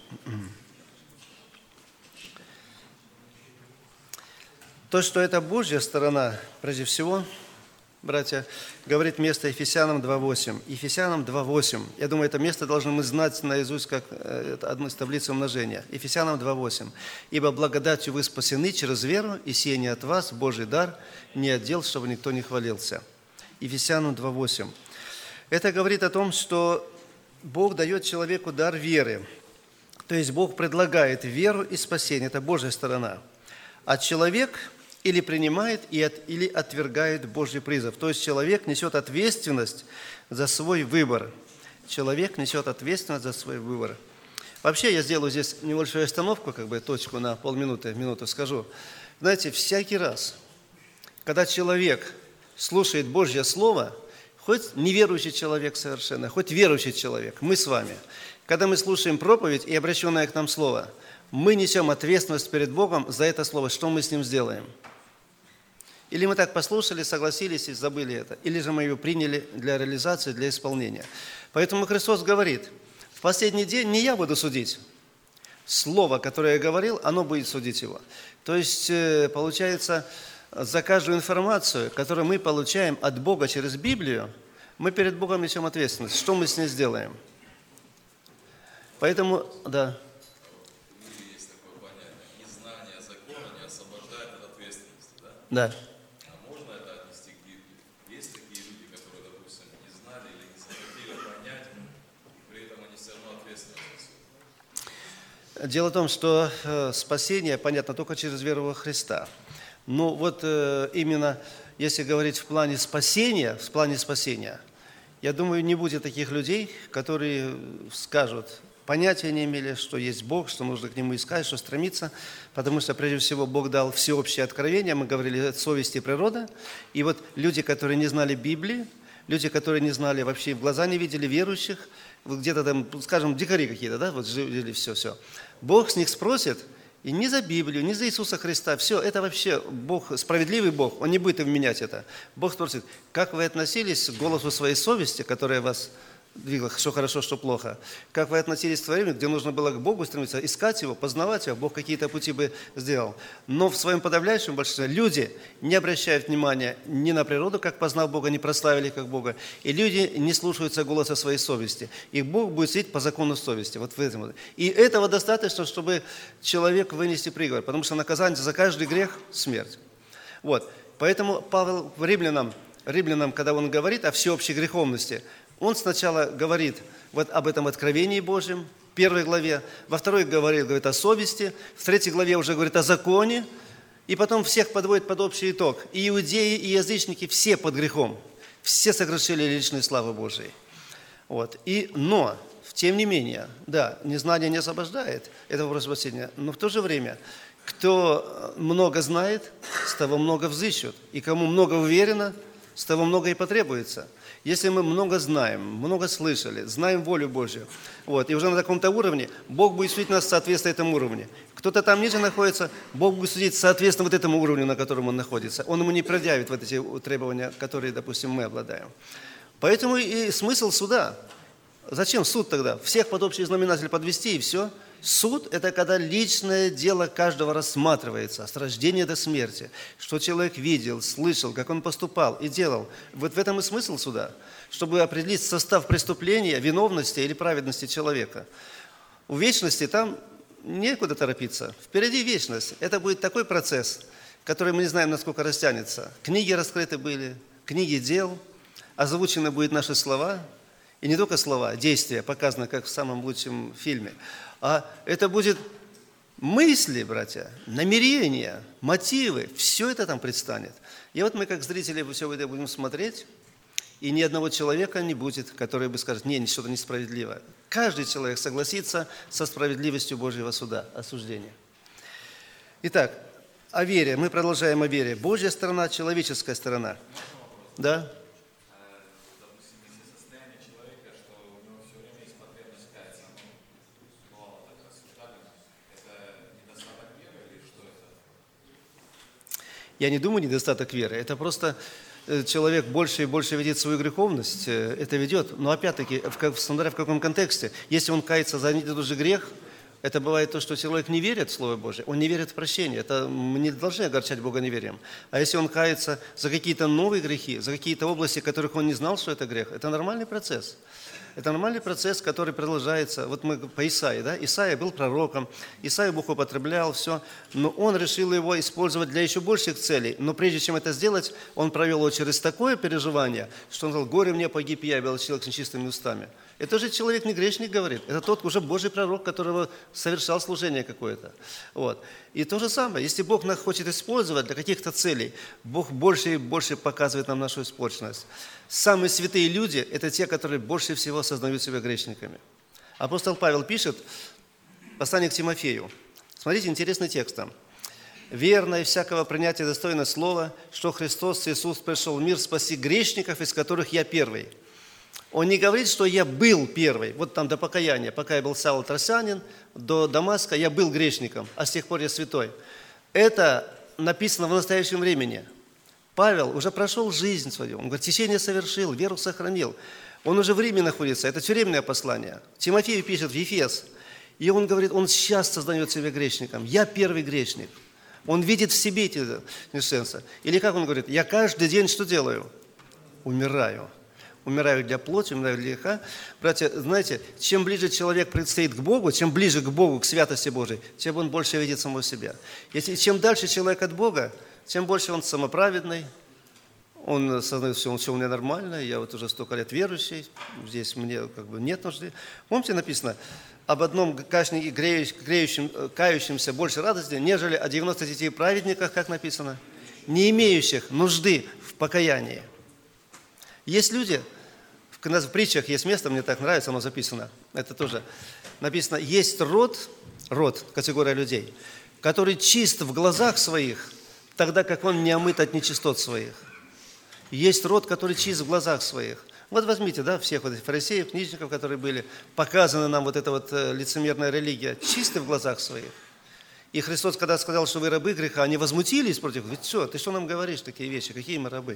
То, что это Божья сторона, прежде всего, братья, говорит место Ефесянам 2:8. Ефесянам 2:8. Я думаю, это место должны мы знать наизусть, как одну из таблиц умножения. Ефесянам 2:8. «Ибо благодатью вы спасены через веру, и сие не от вас, Божий дар, не от дел, чтобы никто не хвалился». Ефесянам 2:8. Это говорит о том, что Бог дает человеку дар веры. То есть Бог предлагает веру и спасение. Это Божья сторона. А человек или принимает, или отвергает Божий призыв. То есть человек несет ответственность за свой выбор. Человек несет ответственность за свой выбор. Вообще, я сделаю здесь небольшую остановку, точку на полминуты, минуту скажу. Знаете, всякий раз, когда человек слушает Божье Слово, хоть неверующий человек совершенно, хоть верующий человек, мы с вами, когда мы слушаем проповедь и обращенное к нам Слово, мы несем ответственность перед Богом за это Слово, что мы с ним сделаем. Или мы так послушали, согласились и забыли это, или же мы его приняли для реализации, для исполнения. Поэтому Христос говорит: в последний день не я буду судить. Слово, которое я говорил, оно будет судить его. То есть, получается, за каждую информацию, которую мы получаем от Бога через Библию, мы перед Богом несем ответственность. Что мы с ней сделаем? Поэтому, да. Есть такое понятие: незнание закона не освобождает от ответственности, да? Да. А можно это отнести к Библии? Есть такие люди, которые, допустим, не знали или не захотели понять, и при этом они все равно ответственны за все. Дело в том, что спасение, понятно, только через веру во Христа. Но вот именно если говорить в плане спасения, я думаю, не будет таких людей, которые скажут: понятия не имели, что есть Бог, что нужно к Нему искать, что стремиться, потому что, прежде всего, Бог дал всеобщее откровение, мы говорили о совести и природа, и вот люди, которые не знали Библии, люди, которые не знали, вообще в глаза не видели верующих, вот где-то там, скажем, дикари какие-то, да, вот жили, все. Бог с них спросит, и не за Библию, не за Иисуса Христа, все, это вообще Бог, справедливый Бог, Он не будет им менять это. Бог спросит: как вы относились к голосу своей совести, которая вас двигала, что хорошо, что плохо? Как вы относились к творению, где нужно было к Богу стремиться, искать Его, познавать Его, Бог какие-то пути бы сделал. Но в своем подавляющем большинстве люди не обращают внимания ни на природу, как познав Бога, не прославили как Бога, и люди не слушаются голоса своей совести. И Бог будет судить по закону совести. Вот в этом. И этого достаточно, чтобы человек вынести приговор, потому что наказание за каждый грех – смерть. Вот. Поэтому Павел римлянам, когда он говорит о всеобщей греховности, он сначала говорит вот об этом откровении Божьем, в 1 главе, во 2 говорит о совести, в 3 главе уже говорит о законе, и потом всех подводит под общий итог. И иудеи, и язычники все под грехом, все согрешили личной славы Божией. Вот. Но, тем не менее, да, незнание не освобождает, это вопрос спасения, но в то же время, кто много знает, с того много взыщут, и кому много уверено, с того много и потребуется. Если мы много знаем, много слышали, знаем волю Божью, вот, и уже на таком-то уровне, Бог будет судить нас соответственно этому уровню. Кто-то там ниже находится, Бог будет судить соответственно вот этому уровню, на котором он находится. Он ему не предъявит вот эти требования, которые, допустим, мы обладаем. Поэтому и смысл суда. Зачем суд тогда? Всех под общий знаменатель подвести, и все. Суд – это когда личное дело каждого рассматривается, с рождения до смерти. Что человек видел, слышал, как он поступал и делал. Вот в этом и смысл суда, чтобы определить состав преступления, виновности или праведности человека. В вечности там некуда торопиться. Впереди вечность. Это будет такой процесс, который мы не знаем, насколько растянется. Книги раскрыты были, книги дел, озвучены будут наши слова. И не только слова, действия показаны, как в самом лучшем фильме. А это будет мысли, братья, намерения, мотивы. Все это там предстанет. И вот мы, как зрители, все это будем смотреть, и ни одного человека не будет, который бы скажет: нет, что-то несправедливо. Каждый человек согласится со справедливостью Божьего суда, осуждения. Итак, О вере. Мы продолжаем о вере. Божья сторона, человеческая сторона. Да? Допустим, если состояние человека, что у него все время есть потребность каяться, бывало так рассуждали, это недостаток веры или что это? Я не думаю, недостаток веры. Это просто человек больше и больше видит свою греховность. Это ведет. Но опять-таки, смотря в каком контексте. Если он кается за один и тот же грех, это бывает то, что человек не верит в Слово Божие, он не верит в прощение. Это мы не должны огорчать Бога неверием. А если он кается за какие-то новые грехи, за какие-то области, которых он не знал, что это грех, это нормальный процесс. Это нормальный процесс, который продолжается. Вот мы по Исаии, да? Исаия был пророком, Исаию Бог употреблял, все, но он решил его использовать для еще больших целей. Но прежде чем это сделать, он провел его через такое переживание, что он сказал: «Горе мне, погиб я, был человек с нечистыми устами». Это же человек не грешник говорит, это тот уже Божий пророк, которого совершал служение какое-то. Вот. И то же самое, если Бог нас хочет использовать для каких-то целей, Бог больше и больше показывает нам нашу испорченность. Самые святые люди – это те, которые больше всего осознают себя грешниками. Апостол Павел пишет, послание к Тимофею. Смотрите, интересный текст там. «Верно и всякого принятия достойно слова, что Христос Иисус пришел в мир спасти грешников, из которых я первый». Он не говорит, что я был первый, вот там до покаяния, пока я был Саул Тарсянин, до Дамаска я был грешником, а с тех пор я святой. Это написано в настоящем времени. Павел уже прошел жизнь свою, он говорит, течение совершил, веру сохранил. Он уже в Риме находится, это тюремное послание. Тимофею пишет в Ефес, и он говорит, он сейчас сознает себя грешником. Я первый грешник. Он видит в себе эти несовершенства. Или как он говорит, я каждый день что делаю? Умираю. Умираю для плоти, умираю для греха. Братья, знаете, чем ближе человек предстоит к Богу, чем ближе к Богу, к святости Божией, тем он больше видит самого себя. Чем дальше человек от Бога, тем больше он самоправедный, он осознает, все у меня нормально, я вот уже столько лет верующий, здесь мне как бы нет нужды. Помните, написано, об одном кающемся больше радости, нежели о 99 праведниках, как написано, не имеющих нужды в покаянии. Есть люди, в притчах есть место, мне так нравится, оно записано, это тоже написано, есть род, категория людей, который чист в глазах своих, тогда как он не омыт от нечистот своих. Есть род, который чист в глазах своих. Вот возьмите, да, всех вот этих фарисеев, книжников, которые были, показаны нам вот эта вот лицемерная религия, чисты в глазах своих. И Христос, когда сказал, что вы рабы греха, они возмутились против, говорит, все, ты что нам говоришь такие вещи, какие мы рабы?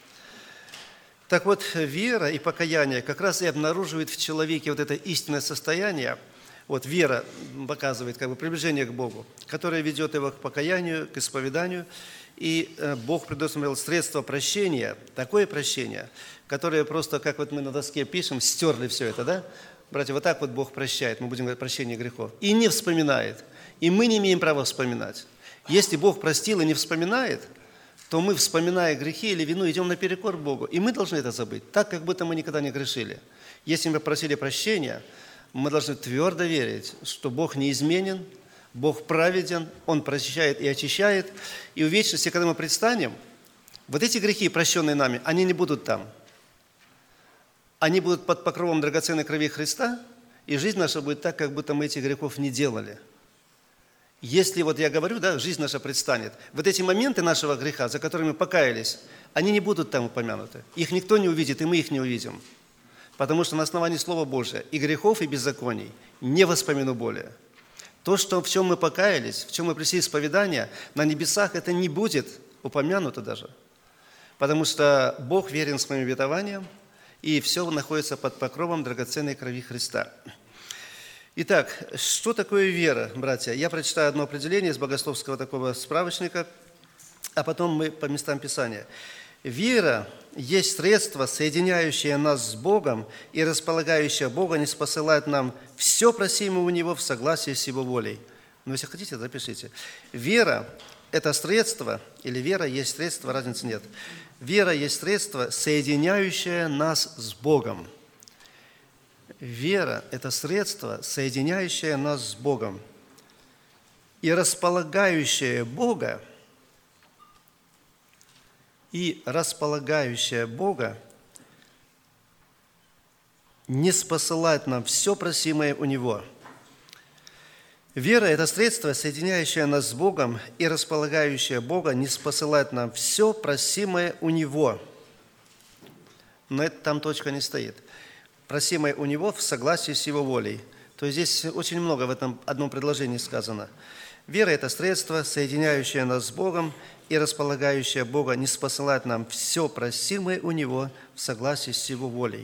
Так вот, вера и покаяние как раз и обнаруживает в человеке вот это истинное состояние. Вот вера показывает как бы приближение к Богу, которое ведет его к покаянию, к исповеданию. И Бог предусмотрел средство прощения, такое прощение, которое просто, как вот мы на доске пишем, стерли все это, да? Братья, вот так вот Бог прощает, мы будем говорить прощение грехов. И не вспоминает. И мы не имеем права вспоминать. Если Бог простил и не вспоминает, то мы, вспоминая грехи или вину, идем наперекор Богу. И мы должны это забыть, так, как будто мы никогда не грешили. Если мы просили прощения, мы должны твердо верить, что Бог неизменен, Бог праведен, Он прощает и очищает. И в вечности, когда мы предстанем, вот эти грехи, прощенные нами, они не будут там. Они будут под покровом драгоценной крови Христа, и жизнь наша будет так, как будто мы этих грехов не делали. Если, вот я говорю, да, жизнь наша предстанет, вот эти моменты нашего греха, за которыми мы покаялись, они не будут там упомянуты. Их никто не увидит, и мы их не увидим. Потому что на основании Слова Божия и грехов, и беззаконий не воспомяну более. То, в чем мы покаялись, в чем мы пришли исповедания, на небесах это не будет упомянуто даже. Потому что Бог верен своим обетованиям, и все находится под покровом драгоценной крови Христа. Итак, что такое вера, братья? Я прочитаю одно определение из богословского такого справочника, а потом мы по местам Писания. Вера есть средство, соединяющее нас с Богом и располагающее Бога не спосылать нам все просимое у Него в согласии с Его волей. Но если хотите, запишите. Вера – это средство, или вера есть средство, разницы нет. Вера есть средство, соединяющее нас с Богом. Вера – это средство, соединяющее нас с Богом и располагающее Бога, не спосылать нам все просимое у Него. Вера – это средство, соединяющее нас с Богом и располагающее Бога не спосылать нам все просимое у Него. Но это там точка не стоит. Просимое у Него в согласии с Его волей. То есть здесь очень много в этом одном предложении сказано. Вера – это средство, соединяющее нас с Богом и располагающее Бога не спосылать нам все просимое у Него в согласии с Его волей.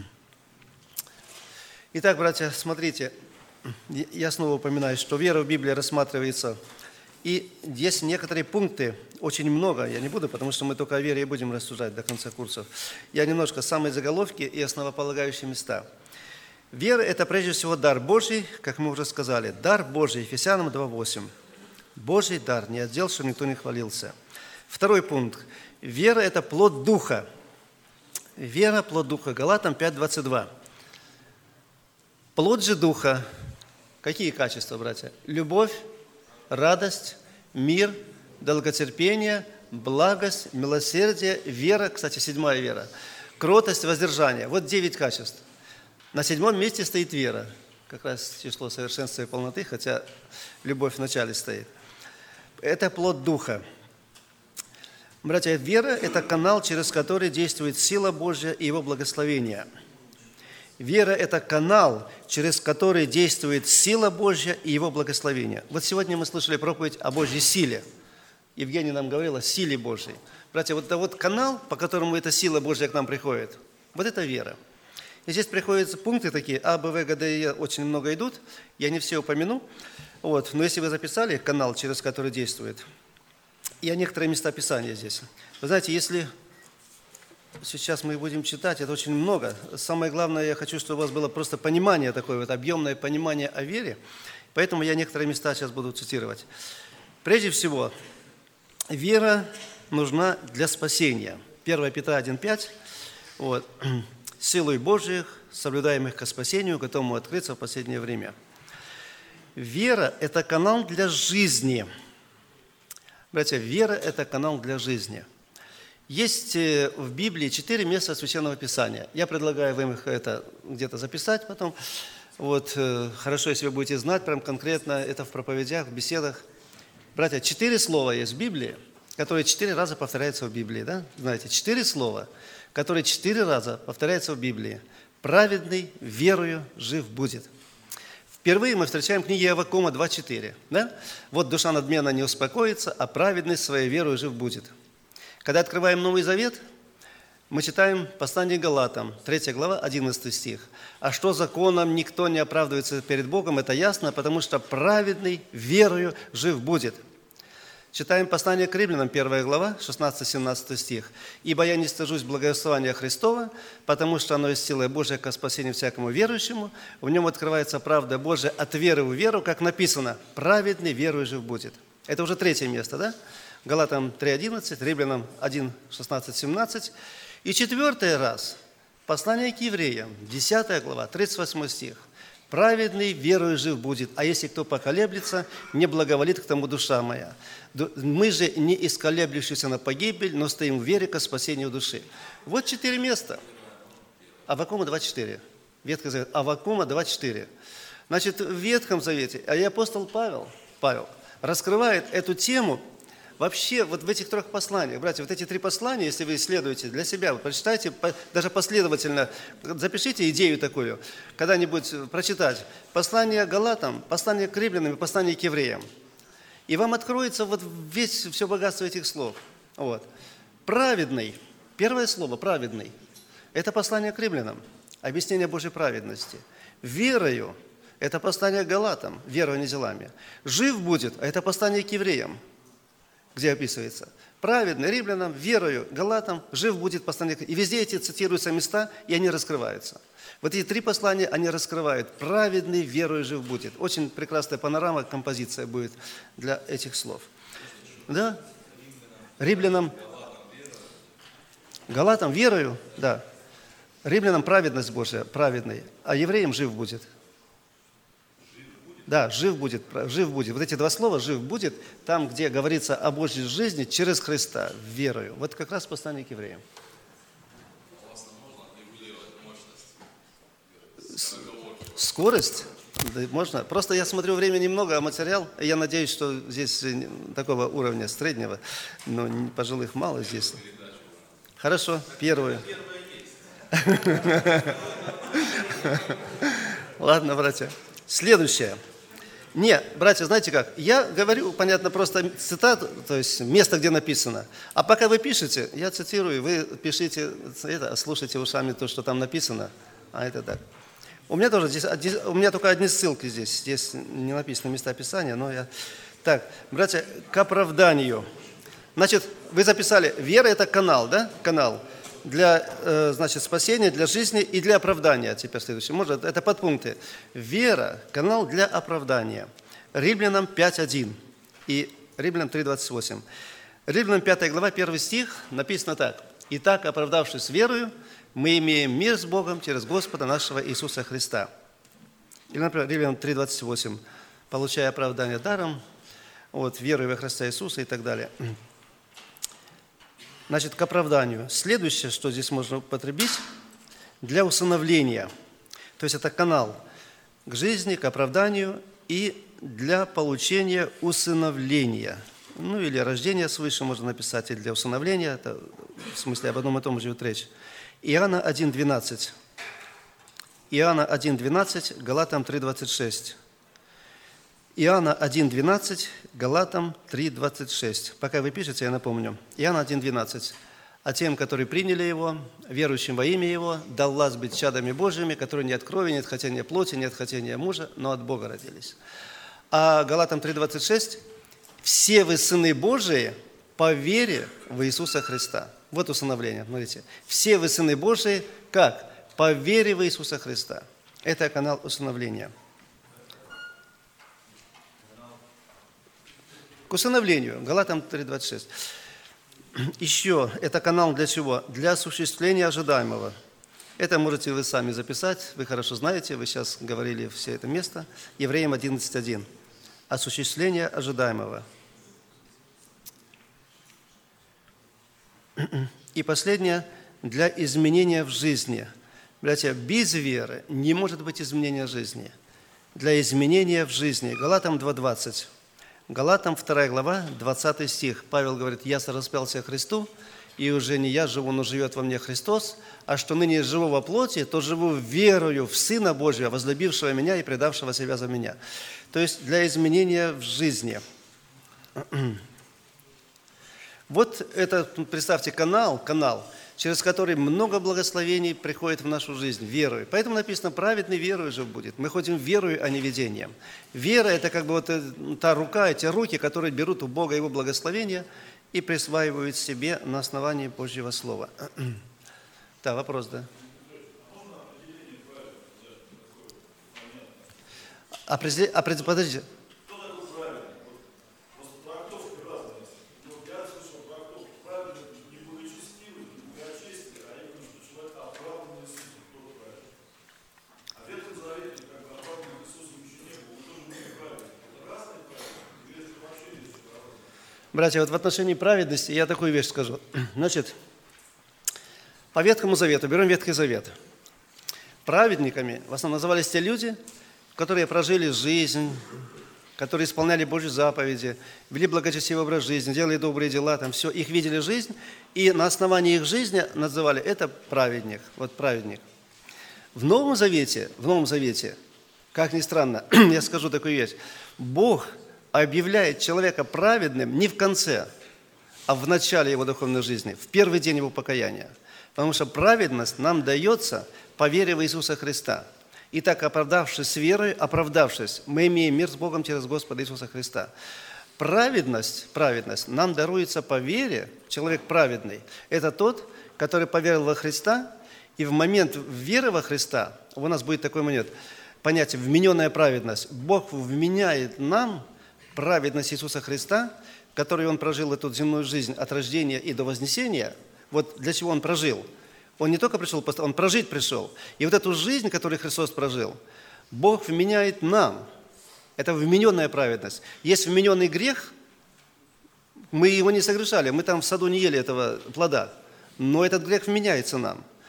Итак, братья, смотрите, я снова упоминаю, что вера в Библии рассматривается, и есть некоторые пункты, очень много, я не буду, потому что мы только о вере и будем рассуждать до конца курсов. Я немножко самые заголовки и основополагающие места. Вера – это прежде всего дар Божий, как мы уже сказали, дар Божий, Ефесянам 2:8. Божий дар, не отдел, чтобы никто не хвалился. Второй пункт. Вера – это плод Духа. Вера – плод Духа. Галатам 5:22. Плод же Духа. Какие качества, братья? Любовь, радость, мир, долготерпение, благость, милосердие, вера, кстати, 7-я вера, кротость, воздержание. Вот 9 качеств. На 7-м месте стоит вера, как раз число совершенства и полноты, хотя любовь в начале стоит. Это плод Духа. Братья, вера – это канал, через который действует сила Божья и Его благословение. Вера – это канал, через который действует сила Божья и Его благословение. Вот сегодня мы слышали проповедь о Божьей силе. Евгений нам говорил о силе Божьей. Братья, вот это вот канал, по которому эта сила Божья к нам приходит, вот это вера. И здесь приходятся пункты такие, А, Б, В, Г, Д, Е, очень много идут, я не все упомяну. Вот. Но если вы записали канал, через который действует, я некоторые места Писания здесь. Вы знаете, если сейчас мы будем читать, это очень много. Самое главное, я хочу, чтобы у вас было просто понимание такое, вот объемное понимание о вере. Поэтому я некоторые места сейчас буду цитировать. Прежде всего, вера нужна для спасения. 1 Петра 1:5. Вот. Силой Божиих, соблюдаемых ко спасению, готовому открыться в последнее время. Вера – это канал для жизни. Братья, вера – это канал для жизни. Есть в Библии 4 места Священного Писания. Я предлагаю вам их это где-то записать потом. Вот, хорошо, если вы будете знать прям конкретно, это в проповедях, в беседах. Братья, 4 слова есть в Библии, которые 4 раза повторяются в Библии. Да? Знаете, 4 слова, которые 4 раза повторяются в Библии. «Праведный верою жив будет». Впервые мы встречаем в книге Аввакума 2:4. Да? «Вот душа надменна не успокоится, а праведный своей верою жив будет». Когда открываем Новый Завет, мы читаем послание к Галатам, 3 глава, 11 стих. «А что законом никто не оправдывается перед Богом, это ясно, потому что праведный верою жив будет». Читаем послание к Римлянам, 1 глава, 16-17 стих. «Ибо я не стыжусь благословения Христова, потому что оно есть сила Божия ко спасению всякому верующему. В нем открывается правда Божия от веры в веру, как написано, праведный верою жив будет». Это уже 3 место, да? Галатам 3:11, Римлянам 1:16-17. И 4 раз послание к евреям, 10 глава, 38 стих. «Праведный верою жив будет, а если кто поколеблется, не благоволит к тому душа моя. Мы же не исколеблющиеся на погибель, но стоим в вере ко спасению души». Вот 4 места. Аввакума 2:4. Ветхий Завет. Аввакума 2:4. Значит, в Ветхом Завете, а и апостол Павел раскрывает эту тему вообще вот в этих 3 посланиях. Братья, вот эти 3 послания, если вы исследуете для себя, вы прочитайте даже последовательно, запишите идею такую, когда-нибудь прочитать. Послание к Галатам, послание к Римлянам и послание к евреям. И вам откроется вот все богатство этих слов. Вот. Праведный, первое слово «праведный» – это послание к Римлянам, объяснение Божьей праведности. Верою – это послание к Галатам, верою, а не делами. Жив будет – это послание к евреям, где описывается. Праведный Римлянам, верою, Галатам, жив будет послание. И везде эти цитируются места, и они раскрываются. Вот эти 3 послания, они раскрывают. Праведный верою жив будет. Очень прекрасная панорама, композиция будет для этих слов. Да? Римлянам, Галатам, верою, да. Римлянам праведность Божия, праведный, а евреям жив будет. Да, жив будет, жив будет. Вот эти 2 слова «жив будет», там, где говорится о Божьей жизни через Христа, верою. Вот как раз послание к евреям. Скорость? Да, можно? Просто я смотрю, времени немного, а материал, я надеюсь, что здесь такого уровня среднего, но пожилых мало здесь. Хорошо, первую. Ладно, братья. Следующее. Не, братья, знаете как? Я говорю, понятно, просто цитату, то есть место, где написано. А пока вы пишете, я цитирую, вы пишите, это, слушайте ушами то, что там написано. А это так. У меня тоже здесь, у меня только одни ссылки здесь. Здесь не написано места Писания, но я... Так, братья, к оправданию. Значит, вы записали, вера – это канал, да? Канал для, значит, спасения, для жизни и для оправдания. Теперь следующее. Может, это подпункты. Вера – канал для оправдания. Римлянам 5:1 и Римлянам 3:28. Римлянам 5 глава, 1 стих написано так. «Итак, оправдавшись верою, мы имеем мир с Богом через Господа нашего Иисуса Христа». Или, например, Римлянам 3:28. «Получая оправдание даром, вот, верой во Христа Иисуса» и так далее. Значит, к оправданию. Следующее, что здесь можно употребить, для усыновления. То есть это канал к жизни, к оправданию и для получения усыновления. Ну или рождения свыше можно написать, и для усыновления. Это, в смысле, об одном и том же идет речь. Иоанна 1:12. Иоанна 1:12, Галатам 3:26. Иоанна 1:12, Галатам 3:26. Пока вы пишете, я напомню. Иоанна 1:12. «А тем, которые приняли Его, верующим во имя Его, дал власть быть чадами Божьими, которые не от крови, не от хотения плоти, не от хотения мужа, но от Бога родились». А Галатам 3:26. «Все вы сыны Божии по вере в Иисуса Христа». Вот усыновление, смотрите. «Все вы сыны Божии, как? По вере в Иисуса Христа». Это канал усыновления. К усыновлению. Галатам 3:26. Еще это канал для чего? Для осуществления ожидаемого. Это можете вы сами записать, вы хорошо знаете, вы сейчас говорили все это место. Евреям 11:1. Осуществление ожидаемого. И последнее, для изменения в жизни. Братья, без веры не может быть изменения жизни. Для изменения в жизни. Галатам 2:20. Галатам 2 глава, 20 стих. Павел говорит: «Я сораспялся Христу, и уже не я живу, но живет во мне Христос, а что ныне живу во плоти, то живу верою в Сына Божьего, возлюбившего меня и предавшего себя за меня». То есть для изменения в жизни. Вот это, представьте, канал, через который много благословений приходит в нашу жизнь, верою. Поэтому написано: праведный верою же будет. Мы ходим верою, а не видением. Вера – это как бы вот та рука, эти руки, которые берут у Бога Его благословения и присваивают себе на основании Божьего Слова. Да, вопрос, да? Подождите. Братья, вот в отношении праведности я такую вещь скажу. Значит, по Ветхому Завету, берем Ветхий Завет. Праведниками в основном назывались те люди, которые прожили жизнь, которые исполняли Божьи заповеди, вели благочестивый образ жизни, делали добрые дела, там все, их видели жизнь, и на основании их жизни называли это праведник. Вот праведник. В Новом Завете, как ни странно, я скажу такую вещь, Бог объявляет человека праведным не в конце, а в начале его духовной жизни, в первый день его покаяния. Потому что праведность нам дается по вере в Иисуса Христа. Итак, оправдавшись верой, мы имеем мир с Богом через Господа Иисуса Христа. Праведность нам даруется по вере. Человек праведный – это тот, который поверил во Христа, и в момент веры во Христа, у нас будет такой момент, понятие «вмененная праведность». Бог вменяет нам праведность Иисуса Христа, которой Он прожил эту земную жизнь от рождения и до вознесения. Вот для чего Он прожил. Он не только пришел, Он прожить пришел. И вот эту жизнь, которую Христос прожил, Бог вменяет нам. Это вмененная праведность. Есть вмененный грех, мы его не согрешали, мы там в саду не ели этого плода, но этот грех вменяется нам.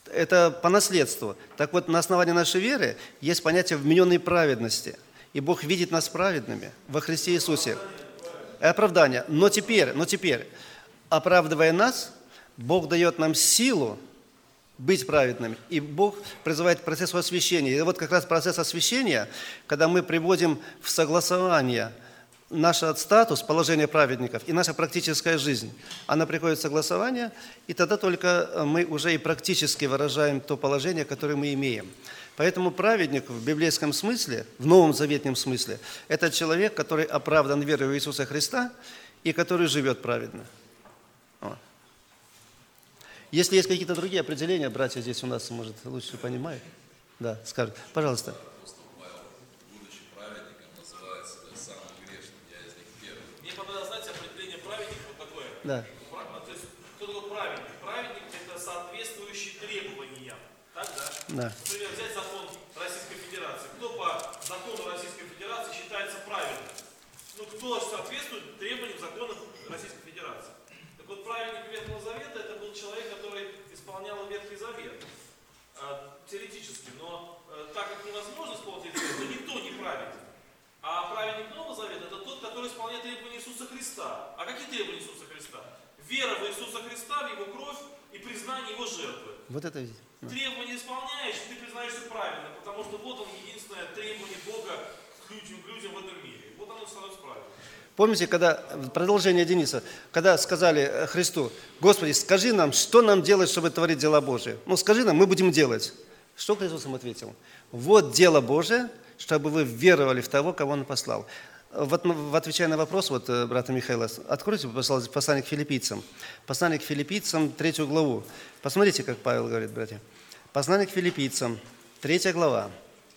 Это по наследству. Так вот, на основании нашей веры есть понятие вмененной праведности. И Бог видит нас праведными во Христе Иисусе. И оправдание. Но теперь, оправдывая нас, Бог дает нам силу быть праведными. И Бог призывает к процессу освящения. И вот как раз процесс освящения, когда мы приводим в согласование наш статус, положение праведников и наша практическая жизнь, она приходит в согласование, и тогда только мы уже и практически выражаем то положение, которое мы имеем. Поэтому праведник в библейском смысле, в новом заветном смысле, это человек, который оправдан верой в Иисуса Христа и который живет праведно. Вот. Если есть какие-то другие определения, братья здесь у нас, может, лучше понимают. Да, скажут. Пожалуйста. Да. То есть, кто такой праведник? Праведник – это соответствующий требованиям. Так, да? Да. Например, взять закон Российской Федерации. Кто по закону Российской Федерации считается праведным? Ну, кто соответствует требованиям законов Российской Федерации? Так вот, праведник Ветхого Завета – это был человек, который исполнял Ветхий Завет. Теоретически. Но так как невозможно исполнить Ветхий Завет, то никто не праведен. А праведник Нового Завета – это тот, который исполняет требования Иисуса Христа. А какие требования Иисуса Христа? Вера в Иисуса Христа, в Его кровь и признание Его жертвы. Вот это видите. Требования исполняешь, ты признаешься правильно, потому что вот он единственное требование Бога к людям в этом мире. Вот оно становится правильным. Помните, когда, продолжение Дениса, когда сказали Христу: Господи, скажи нам, что нам делать, чтобы творить дела Божии? Ну, скажи нам, мы будем делать. Что Христос им ответил? Вот дело Божие, чтобы вы веровали в того, кого Он послал. Вот, отвечая на вопрос брата Михаила, откройте, пожалуйста, послание к филиппийцам. Послание к филиппийцам, 3 главу. Посмотрите, как Павел говорит, братья. Послание к филиппийцам, 3 глава.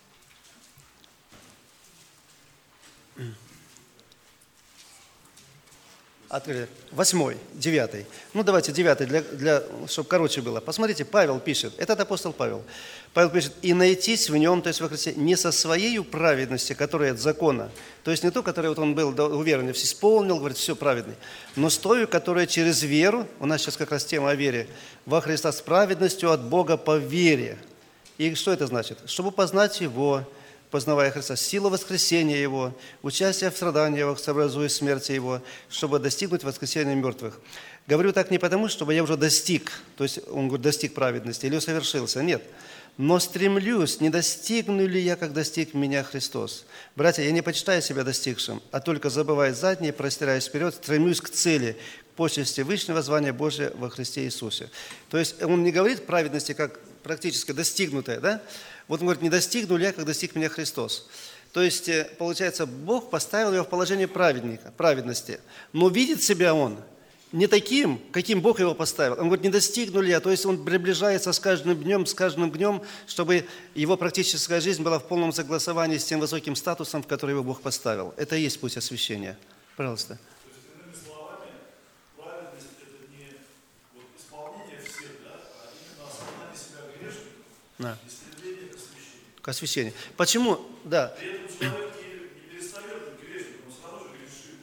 Открыли. 8, 9. Ну, давайте 9, чтобы короче было. Посмотрите, Павел пишет, этот апостол Павел. Павел пишет: «И найтись в нем, то есть во Христе, не со своей праведностью, которая от закона». То есть не то, которое он был уверен, все исполнил, говорит, все праведный. Но с той, которая через веру, у нас сейчас как раз тема о вере, во Христа с праведностью от Бога по вере. И что это значит? Чтобы познать Его, познавая Христа, силу воскресения Его, участие в страданиях Его, сообразуя смерти Его, чтобы достигнуть воскресения мертвых. Говорю так не потому, чтобы я уже достиг, то есть он говорит, достиг праведности или усовершился, нет. Но стремлюсь, не достигну ли я, как достиг меня Христос. Братья, я не почитаю себя достигшим, а только забывая заднее, простираясь вперед, стремлюсь к цели, к почести высшего звания Божия во Христе Иисусе. То есть он не говорит праведности как практически достигнутая, да? Вот он говорит, не достигну ли я, как достиг меня Христос. То есть, получается, Бог поставил его в положение праведника, праведности, но видит себя он не таким, каким Бог его поставил. Он говорит, не достигну ли я, то есть он приближается с каждым днем, чтобы его практическая жизнь была в полном согласовании с тем высоким статусом, в который его Бог поставил. Это и есть путь освящения. Пожалуйста. То есть, иными словами, праведность – это не исполнение всех, а именно осознание себя грешником и стремление к освящению. К освящению. Почему? Да. При этом человек не перестает быть грешником, он все равно же грешит,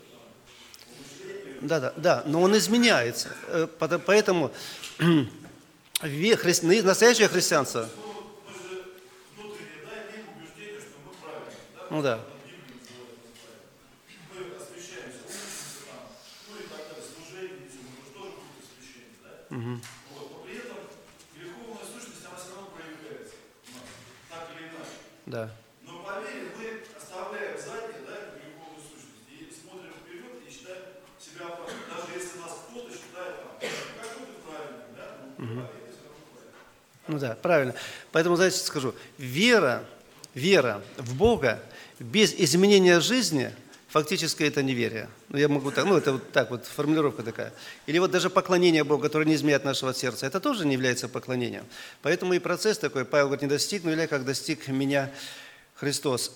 Да, но он изменяется. Поэтому настоящее христианство. Мы же внутренне имеем убеждение, что мы праведны. Ну да. Мы освящаемся, учимся там, и так далее, служение, мы же тоже путь освящения, да? Но при этом греховная сущность, она все равно проявляется у нас, так или иначе. Да. Но по вере мы оставляем заднее, эту греховную сущность, и смотрим вперед и считаем себя правильным. Даже если нас кто-то считает какой ты правильный, по вере все равно правильно. Ну да, правильно. Поэтому, знаете, скажу, вера в Бога без изменения жизни, фактически это неверие. Ну, я могу так, это вот так вот, формулировка такая. Или вот даже поклонение Богу, которое не изменяет нашего сердца, это тоже не является поклонением. Поэтому и процесс такой, Павел говорит, не достигну ли я, как достиг меня Христос.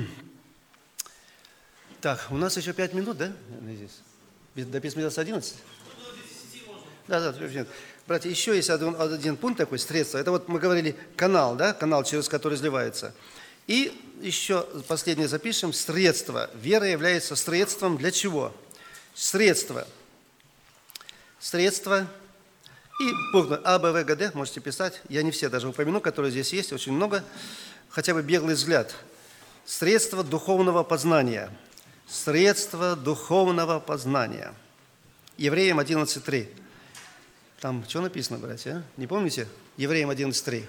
Так, у нас еще 5 минут, да? Здесь. До 5:11? Да, 5 минут. Братья, еще есть один пункт такой, средство. Это вот мы говорили канал, да, канал, через который изливается. И еще последнее запишем, средство. Вера является средством для чего? Средство И пункт А, Б, В, Г, Д можете писать. Я не все даже упомяну, которые здесь есть, очень много. Хотя бы беглый взгляд. Средства духовного познания. Средства духовного познания. Евреям 11.3. Там что написано, братья? Не помните? Евреям 11.3.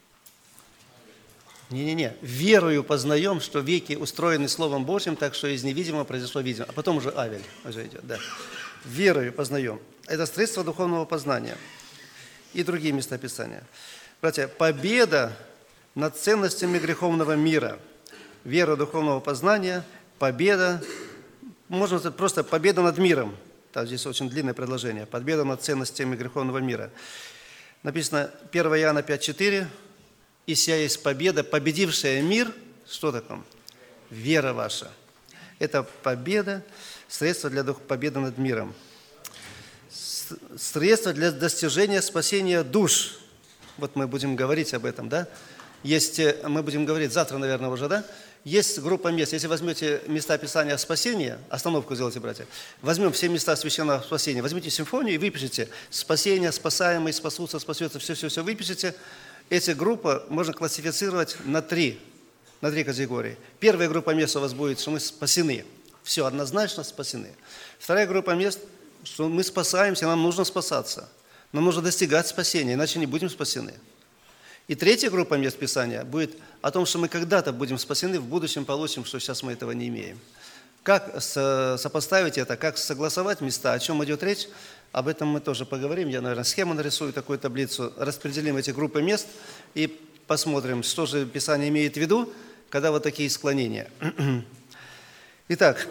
Не-не-не. Верою познаем, что веки устроены Словом Божьим, так что из невидимого произошло видимое. А потом уже Авель уже идет, да. Верою познаем. Это средство духовного познания. И другие места Писания. Братья, победа над ценностями греховного мира. Вера духовного познания, победа, можно сказать, просто победа над миром. Там здесь очень длинное предложение. Победа над ценностями греховного мира. Написано 1 Иоанна 5.4. «И сия есть победа, победившая мир». Что такое? Вера ваша. Это победа, средство для победы над миром. Средство для достижения спасения душ. Вот мы будем говорить об этом, да? Мы будем говорить завтра, наверное, уже, да? Есть группа мест. Если возьмете места Писания спасения, остановку сделайте, братья, возьмем все места священного спасения, возьмите симфонию и выпишите спасение, спасаемый, спасутся, спасется, все выпишите. Эти группы можно классифицировать на три категории. Первая группа мест у вас будет, что мы спасены. Все, однозначно спасены. Вторая группа мест, что мы спасаемся, нам нужно спасаться. Нам нужно достигать спасения, иначе не будем спасены. И третья группа мест Писания будет о том, что мы когда-то будем спасены, в будущем получим, что сейчас мы этого не имеем. Как сопоставить это, как согласовать места, о чем идет речь, об этом мы тоже поговорим. Я, наверное, схему нарисую, такую таблицу, распределим эти группы мест и посмотрим, что же Писание имеет в виду, когда вот такие склонения. Итак,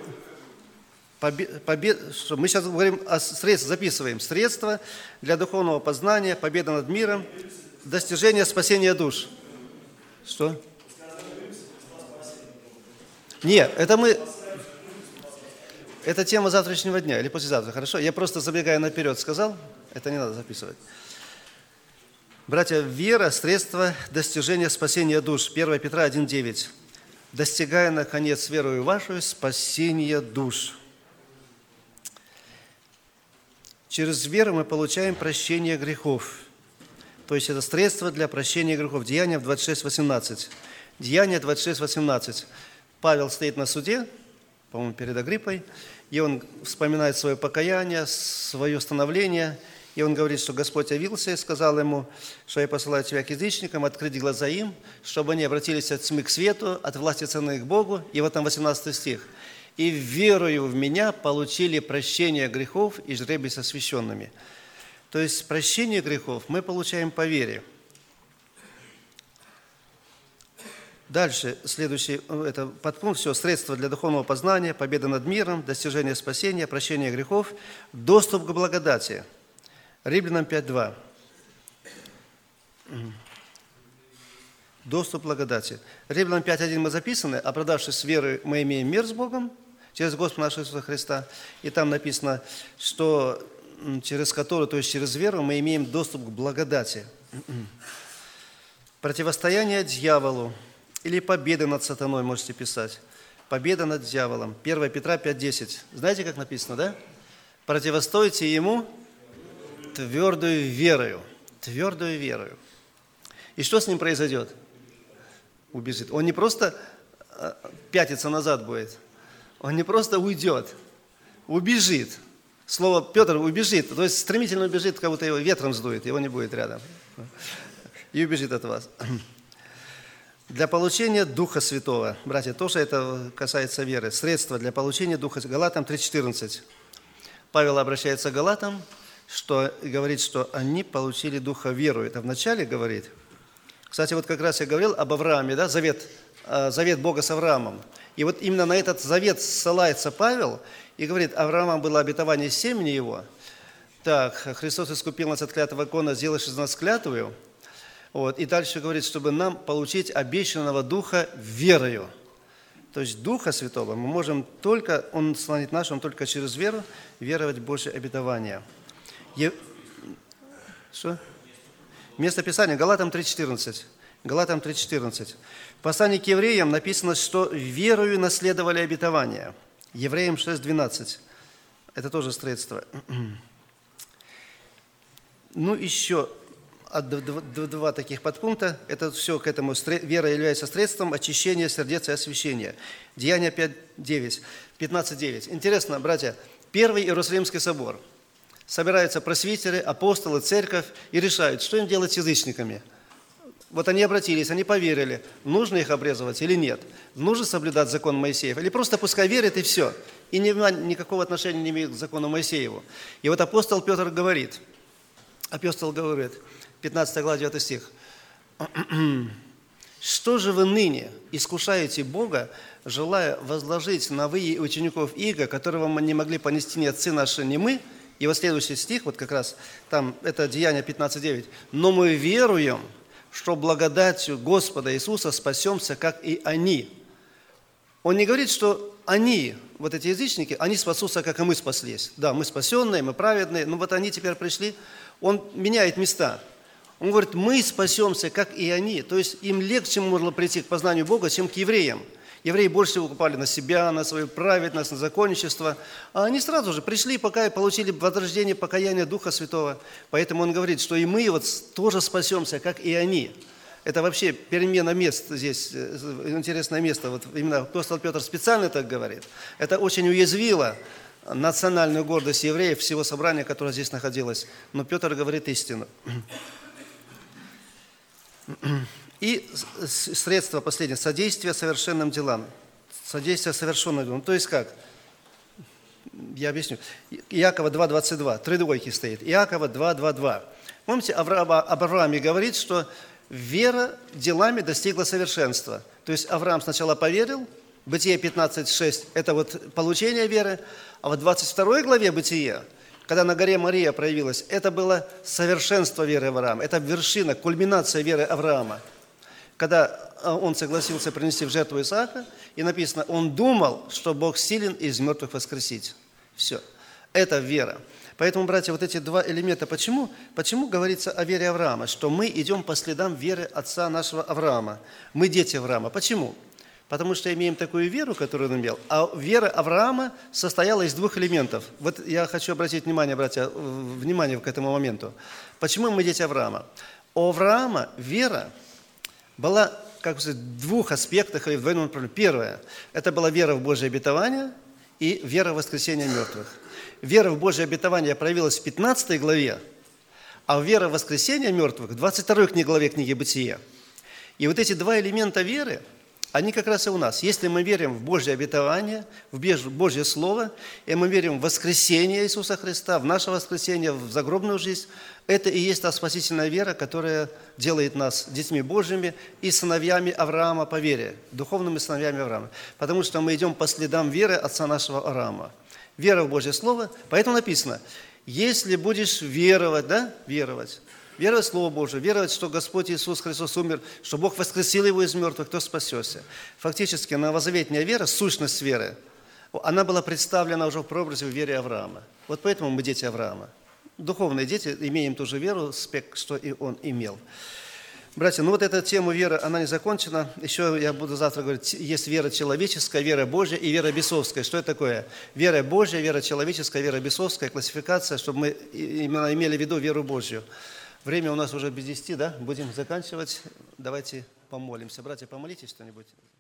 мы сейчас говорим о средствах, записываем. Средства для духовного познания, победа над миром, достижение спасения душ. Что? Нет, это тема завтрашнего дня или послезавтра, хорошо? Я просто, забегая наперед, сказал, это не надо записывать. Братья, вера – средство достижения спасения душ. 1 Петра 1,9. Достигая, наконец, верою вашу, спасения душ. Через веру мы получаем прощение грехов. То есть это средство для прощения грехов. Деяния 26:18. Деяния 26:18. Павел стоит на суде, по-моему, перед Агриппой, и он вспоминает свое покаяние, свое становление, и он говорит, что Господь явился и сказал ему, что я посылаю тебя к язычникам, открыть глаза им, чтобы они обратились от тьмы к свету, от власти цены к Богу. И вот там 18 стих. «И верою в меня получили прощение грехов и жребий со священными». То есть прощение грехов мы получаем по вере. Дальше, следующий, это подпункт, все, средства для духовного познания, победа над миром, достижение спасения, прощение грехов, доступ к благодати. Римлянам 5:2. Доступ к благодати. Римлянам 5:1 мы записаны, оправдавшись верой, мы имеем мир с Богом через Господа нашего Иисуса Христа. И там написано, что через которую, то есть через веру, мы имеем доступ к благодати. Противостояние дьяволу или победа над сатаной можете писать. Победа над дьяволом. 1 Петра 5:10. Знаете, как написано, да? Противостойте ему твердую верою. Твердую верою. И что с ним произойдет? Убежит. Он не просто пятиться назад будет. Он не просто уйдет. Убежит. Слово Петр убежит, то есть стремительно убежит, как будто его ветром сдует, его не будет рядом. И убежит от вас. Для получения Духа Святого, братья, тоже это касается веры, средства для получения Духа Святого. Галатам 3:14. Павел обращается к Галатам, что говорит, что они получили Духа верою. Это вначале говорит. Кстати, вот как раз я говорил об Аврааме, да, завет Бога с Авраамом. И вот именно на этот завет ссылается Павел и говорит, Авраамом было обетование семени его. Так, Христос искупил нас от клятвы закона, сделавши из нас клятвою. Вот, и дальше говорит, чтобы нам получить обещанного Духа верою. То есть Духа Святого мы можем только, Он станет нашим только через веру, веровать в Божье обетование. Что? Место Писания, Галатам 3:14. Галатам 3:14. В послании к евреям написано, что верою наследовали обетование. Евреям 6:12. Это тоже средство. Ну, еще два таких подпункта. Это все к этому. Вера является средством очищения сердец и освящения. Деяния 15:9. Интересно, братья, Первый Иерусалимский собор. Собираются пресвитеры, апостолы, церковь и решают, что им делать с язычниками. Вот они обратились, они поверили, нужно их обрезывать или нет, нужно соблюдать закон Моисеев, или просто пускай верят и все, и никакого отношения не имеют к закону Моисееву. И вот апостол Петр говорит, 15 глава, 9 стих, «Что же вы ныне искушаете Бога, желая возложить на вы учеников Иго, которого мы не могли понести ни отцы наши, ни мы?» И вот следующий стих, вот как раз там, это Деяния 15:9, «Но мы веруем, что благодатью Господа Иисуса спасемся, как и они». Он не говорит, что они, вот эти язычники, они спасутся, как и мы спаслись. Да, мы спасенные, мы праведные, но вот они теперь пришли. Он меняет места. Он говорит, мы спасемся, как и они. То есть им легче можно прийти к познанию Бога, чем к евреям. Евреи больше всего упали на себя, на свою праведность, на законничество. А они сразу же пришли, пока и получили возрождение, покаяние Духа Святого. Поэтому он говорит, что и мы вот тоже спасемся, как и они. Это вообще перемена мест здесь, интересное место. Вот именно апостол Петр специально так говорит. Это очень уязвило национальную гордость евреев, всего собрания, которое здесь находилось. Но Петр говорит истину. И средство последнее – содействие совершенным делам. Содействие совершенным делам. То есть как? Я объясню. Иакова 2:22. 3 двойки стоит. Иакова 2:22. Помните, об Аврааме говорит, что вера делами достигла совершенства. То есть Авраам сначала поверил, Бытие 15:6 – это вот получение веры, а в 22 главе Бытия, когда на горе Мария проявилась, это было совершенство веры Авраама, это вершина, кульминация веры Авраама. Когда он согласился принести в жертву Исаака, и написано, он думал, что Бог силен из мертвых воскресить. Все. Это вера. Поэтому, братья, вот эти два элемента, почему говорится о вере Авраама? Что мы идем по следам веры отца нашего Авраама. Мы дети Авраама. Почему? Потому что имеем такую веру, которую он имел. А вера Авраама состояла из двух элементов. Вот я хочу обратить внимание, братья, внимание к этому моменту. Почему мы дети Авраама? У Авраама вера была, как сказать, в двух аспектах или в двойном направлении. Первое – это была вера в Божье обетование и вера в воскресение мертвых. Вера в Божье обетование проявилась в 15 главе, а вера в воскресение мертвых в 22 главе книги Бытия. И вот эти два элемента веры, они как раз и у нас. Если мы верим в Божье обетование, в Божье Слово, и мы верим в воскресение Иисуса Христа, в наше воскресение, в загробную жизнь, это и есть та спасительная вера, которая делает нас детьми Божьими и сыновьями Авраама по вере, духовными сыновьями Авраама. Потому что мы идем по следам веры отца нашего Авраама. Вера в Божье Слово. Поэтому написано, если будешь веровать, веровать в Слово Божие, веровать, что Господь Иисус Христос умер, что Бог воскресил Его из мертвых, то спасешься. Фактически новозаветная вера, сущность веры, она была представлена уже в прообразе в вере Авраама. Вот поэтому мы дети Авраама. Духовные дети имеем ту же веру, что и он имел. Братья, ну вот эта тема веры, она не закончена. Еще я буду завтра говорить, есть вера человеческая, вера Божья и вера бесовская. Что это такое? Вера Божья, вера человеческая, вера бесовская, классификация, чтобы мы именно имели в виду веру Божью. Время у нас уже без 10, да? Будем заканчивать. Давайте помолимся. Братья, помолитесь что-нибудь.